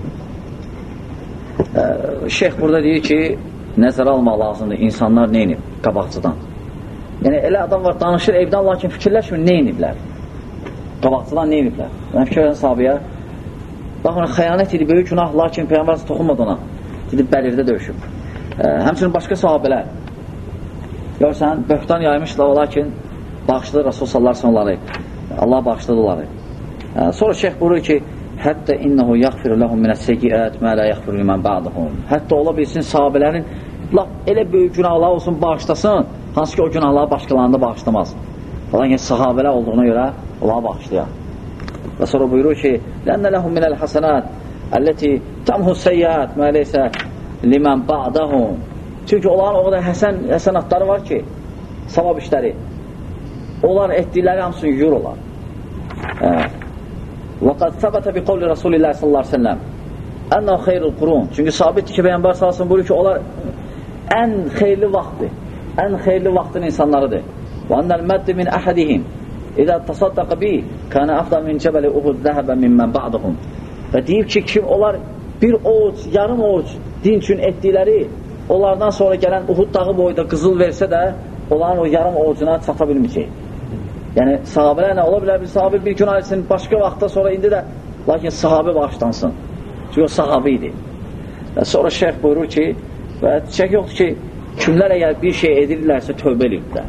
Ee, Şeyx burada deyir ki, nəzərə almaq lazımdır. İnsanlar nə inib? Qabaqçıdan. Yəni elə adam var, danışır evdən, lakin fikirləşmir, nə iniblər? Qabaqçıdan nə iniblər? Mən fikir verən sahabəyə, baxın, xəyanət edib, böyük günah, lakin Peyğəmbər toxunmadı ona. Gedib Bədirdə döyüşüb. Ee, həmçinin başqa sahabələr, görsən, böhtan yaymışlar, lakin bağışladı Rasul sallallahu əleyhi və səlləm onları. Allah bağışladı onları. Ee, sonra şeyx buyurur ki, hətta innehu yaghfiru lahum minəs-seyyiət mə la yaghfiru limen ba'dahum. Hətta ola bilsin sahabələrin laf elə böyük günahlar olsun bağışlasın, hansı ki o günahları başqalarında bağışlamaz. Falan ki sahabələr olduğuna görə onlara bağışlayar. Və sonra buyurur ki, lənə ləhum minəl hasanat əlləti tamhu seyyiət mə leysə limen ba'dahum. Çünki onların o qədər həsən, həsənatları var ki, savab işləri. Onlar etdikləri hamısını yuyur olar. Evet. وَقَدْ ثَبَتَ بِقَوْلِ رَسُولِ اللّٰهِ sallallahu aleyhi ve sellem اَنَّهُ خَيْرُ الْقُرُونَ. Çünki sabitdir ki Peyğəmbər sallallahu aleyhi ve sellem buyurur ki onlar ən xeyirli vaxtdır. Ən xeyirli vaxtın insanlarıdır. وَاَنَّ الْمَدِّ مِنْ أَحَدِهِمْ اِذَا تَصَدَّقَ بِهِ كَانَ أَفْضَى مِنْ جَبَلِ اُهُدْ ذَهَبَ مِمَّنْ بَعْدَهُمْ. Və deyib ki kim onlar bir oğuc, yarım oğuc din üçün etdikləri onlardan sonra gələn Uhud dağı boyda qızıl versə də onların o yarım oğucuna çata bilməyəcək. Yəni sahabələr nə ola bilər? Bir sahabə bir gün ayırsın, başqa vaxtda sonra indi də lakin sahabə bağışlansın. Çünki o sahabə idi. Və sonra şeyx buyurur ki, və çək yoxdur ki, kimlər əgər bir şey edirlərsə tövbə edirlər.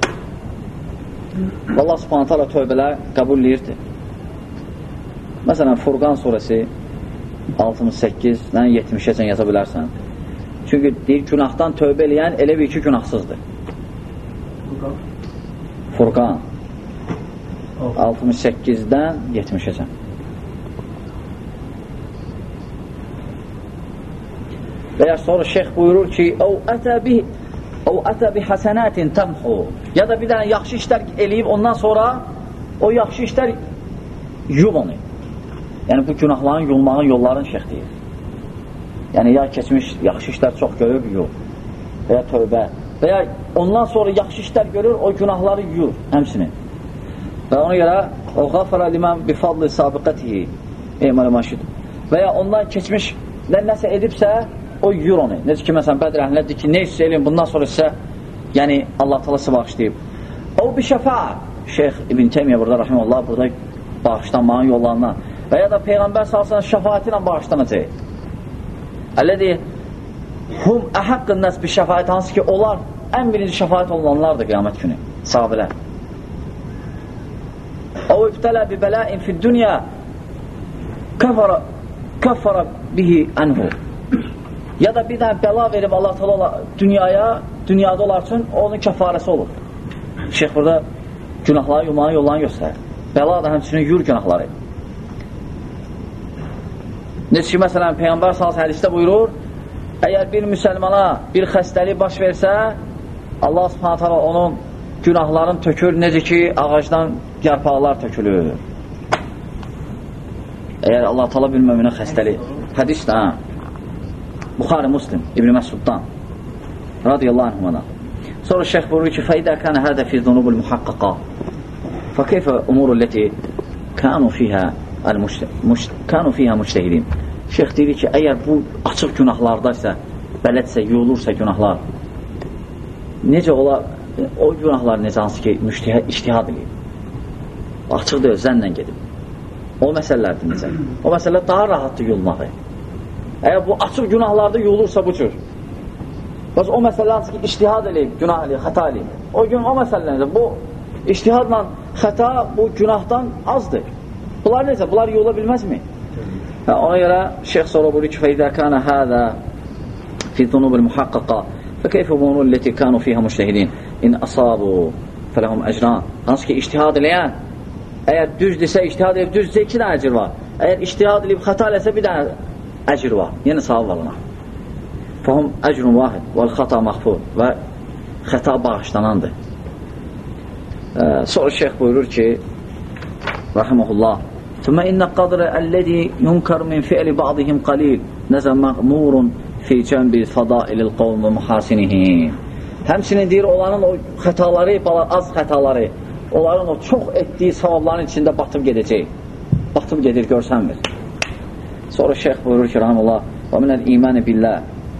Allah subhanət hala tövbələr qəbul edirdi. Məsələn, Furqan surəsi altmış səkkiz, yetmişə yaza bilərsən. Çünki deyir, günahdan tövbə eləyən elə bir ki, günahsızdır. Furqan altmış səkkizdən yetmişəcəm. Və ya sonra şeyx buyurur ki, "Əv ətə bi əv ətə bi hasenatin tamhu." Ya da bir dənə yaxşı işlər eləyib ondan sonra o yaxşı işlər yub onu. Yəni bu günahların yolmağın yollarını şeyx deyir. Yəni ya keçmiş yaxşı işlər çox görüb yub və ya tövbə və ya ondan sonra yaxşı işlər görür, o günahları yub həmsinin. Və ona görə o qafara liman bi fadli sabiqatihi emal maşid. Və ya ondan keçmiş nəsə edibsə o yuyur onu. Necə ki, məsələn, Bədr əhlinə deyir ki, nə isə eləyin, bundan sonra sizə, yəni, Allah təala sizə bağışlayıb. O bir şəfa, Şeyx İbn Teymiyyə burada, rahimehullah, burada bağışlanmağın yollarına və ya da Peyğəmbər sallallahu şəfaəti ilə bağışlanacaq. Əllədir, hum əhəqqın nəs bir şəfaət, hansı ki, onlar ən birinci şəfaət olunanlardır qiyamət günü, sahabələr. O ibtələ bi bələin fid dünya kəffara bihi ənhu. Ya da bir dənə bəla verib Allah təala dünyaya, dünyada olar üçün onun kəfarəsi olur. Şeyx burada günahları yumağın yollarını göstərir. Bəla da həmçinin yur günahları. Necə ki, məsələn, Peyğəmbər sallallahu hədisdə buyurur, əgər bir müsəlmana bir xəstəlik baş versə, Allah subhanahu taala onun günahlarını tökür, necə ki, ağacdan yarpaqlar tökülür. Əgər Allah təala bir möminə xəstəlik, hədis də, hə? Buxari Muslim, İbn Məsuddan radiyallahu anhumana. Sonra şeyx buyurur ki, فَإِذَا كَانَ هَذَا فِي الذُّنُوبِ الْمُحَقَّقَةِ فَكَيْفَ أُمُورُ الَّتِي كَانُوا فِيهَا كَانُوا فِيهَا مُجْتَهِدِينَ. Şeyx deyir ki, əgər bu açıq günahlardaysa, bələdsə, yuyulursa günahlar, necə olar, o günahlar necə hansı ki, iştihad edib. Açıq deyil, zənnlə gedib. O məsələlərdir necə. O məsələ daha rahatdır yuyulmağı. Əgər bu açıq günahlarda yuyulursa bu cür. Bəs o məsələ hansı ki, iştihad eləyib, günah eləyib, xəta eləyib. O gün o məsələlərdə bu iştihadla xəta bu günahdan azdır. Bunlar necə? Bunlar yuyula bilməzmi? Hə, ona görə şeyx sonra buyurur ki, فَإِذَا كَانَ هَذَا فِي الذُّنُوبِ الْمُحَقَّقَةِ فَكَيْفَ أُمُورُ الَّتِي كَانُوا فِيهَا مُجْتَهِدِينَ إِنْ أَصَابُوا فَلَهُمْ أَجْرَانِ. Hansı ki, iştihad eləyən, əgər düz desə, iştihad edib düzdsə iki dənə əcr var. Əgər iştihad edib xəta eləsə bir dənə əcr var. Yenə savab var ona. Fəhum əcrun vahid vəl-xata məxfur və xəta bağışlanandır. Ee, sonra şeyx buyurur ki, rahiməhullah, ثُمَّ إِنَّ قَدْرَ الَّذِي يُنْكَرْ مِنْ فِعْلِ بَعْضِهِمْ قَلِيلٌ نَزَ مَغْمُورٌ فِي جَنْبِ فَضَائِلِ الْقَوْمِ وَمُحَاسِنِهِمْ. Həmçinin deyir, onların o xətaları, az xətaları, onların o çox etdiyi savabların içində batıb gedəcək. Batıb gedir, görsənmir. Sonra şeyx buyurur ki, rahiməhullah, وَمِنَ الْإِيمَانِ بِاللّٰهِ.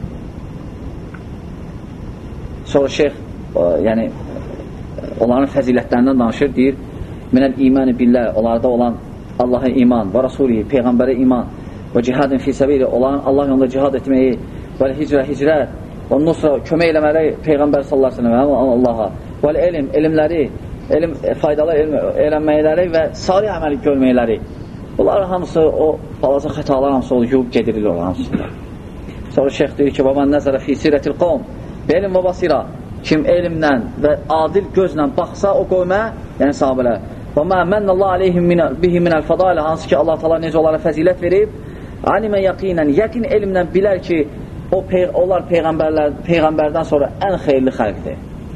Sonra şeyx, yəni, onların fəzilətlərindən danışır, deyir, minəl imani billah, onlarda olan Allaha iman və Rasulihi, Peyğəmbərə iman və cihadın fi səbili, onların Allah yolunda cihad etməyi və hicrə, hicrə və nusra, kömək eləmələri Peyğəmbər sallallahu aleyhi ve sellem Allaha və elm, elmləri, elm, faydalı elm öyrənməkləri və salih əməli görməkləri. Bunlar hamısı, o balaca xətalar hamısı o yub gedirilir o hamısında. Sonra şeyx deyir ki, وَمَنْ نَزَرَ فِي سِرَةِ الْقَوْمِ Elm və basira, kim elmlə və adil gözlə baxsa o qövmə, yəni sahabələr, və mə mənnəllahu aleyhim bihi minəl fədailə, hansı ki Allah təala necə onlara fəzilət verib, alimə yaqinən, yəqin elmlə bilər ki o pey onlar peyğəmbərlər peyğəmbərdən sonra ən xeyirli xalqdır.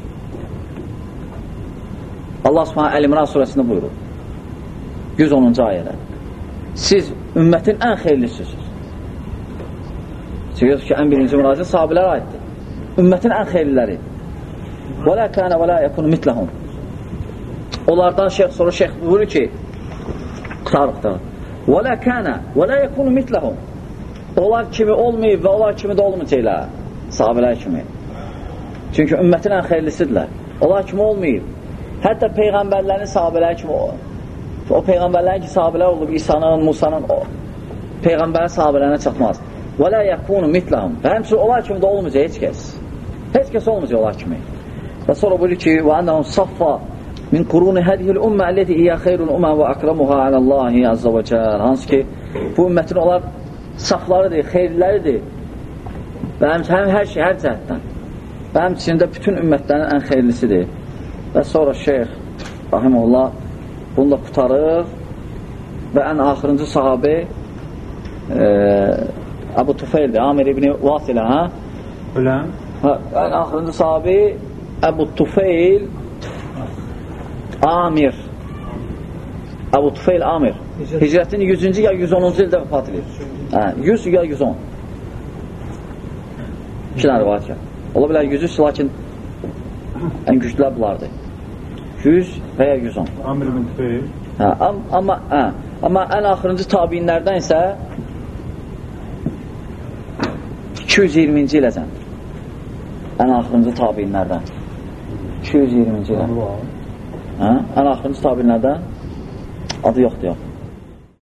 Allah Subhanahu Əl-İmran surəsində buyurur, yüz onuncu ayədə, siz ümmətin ən xeyirlisisiniz. Çünki ki, ən birinci müraciət sahabələrə aiddir. Ümmətin ən xeyirliləri. Və lə kənə və lə yəkunu mitləhum. Onlardan şeyx, sonra şeyx buyurur ki, qutarıqda, və lə kənə və lə yəkunu mitləhum. Onlar kimi olmayıb və onlar kimi də olmayacaqlar. Sahabələr kimi. Çünki ümmətin ən xeyirlisidirlər. Onlar kimi olmayıb. Hətta peyğəmbərlərin sahabələri kimi o. O peyğəmbərlərin ki, sahabələr olub, İsa'nın, Musa'nın, o peyğəmbərin sahabələrinə çatmaz. Və lə yəkunu mitləhum. Və həmçin onlar kimi də olmayacaq heç kəs. Heç kəs olmayacaq onlar kimi. Və sonra buyurur ki, və ənəhum saffa min quruni hədihil ümmə əlləti iyə xeyrul ümmə və əkramuha aləllahi azza və cəl. Hansı ki, bu ümmətin onlar saflarıdır, xeyirləridir. və həmçinin hər şey, hər cəhətdən və həmçində bütün ümmətlərin ən xeyirlisidir. Və sonra şeyx rahimehullah bunu da qutarır və ən axırıncı sahabi e, Əbu Tufeyldir, Amir ibn Vasilə, hə? Ölən? Hə, ən axırıncı sahabi Əbu Tufeyl Amir Əbu Tufeyl Amir hicrətin yüzüncü ya yüz onuncu ildə vəfat edir. Hə, yüz ya yüz on. İki dənə rivayət gəlir. Ola bilər yüz üç, lakin ən güclülər bunlardır. yüz və ya yüz on. Amir ibn Tufeyl. Hə, am, amma, hə, amma ən axırıncı tabiinlərdən isə iki yüz iyirminci iləcən. Ən axırıncı tabiinlərdən. iki yüz iyirminci ilə. Hə, ən axırıncı tabiinlərdən adı yoxdur, yox.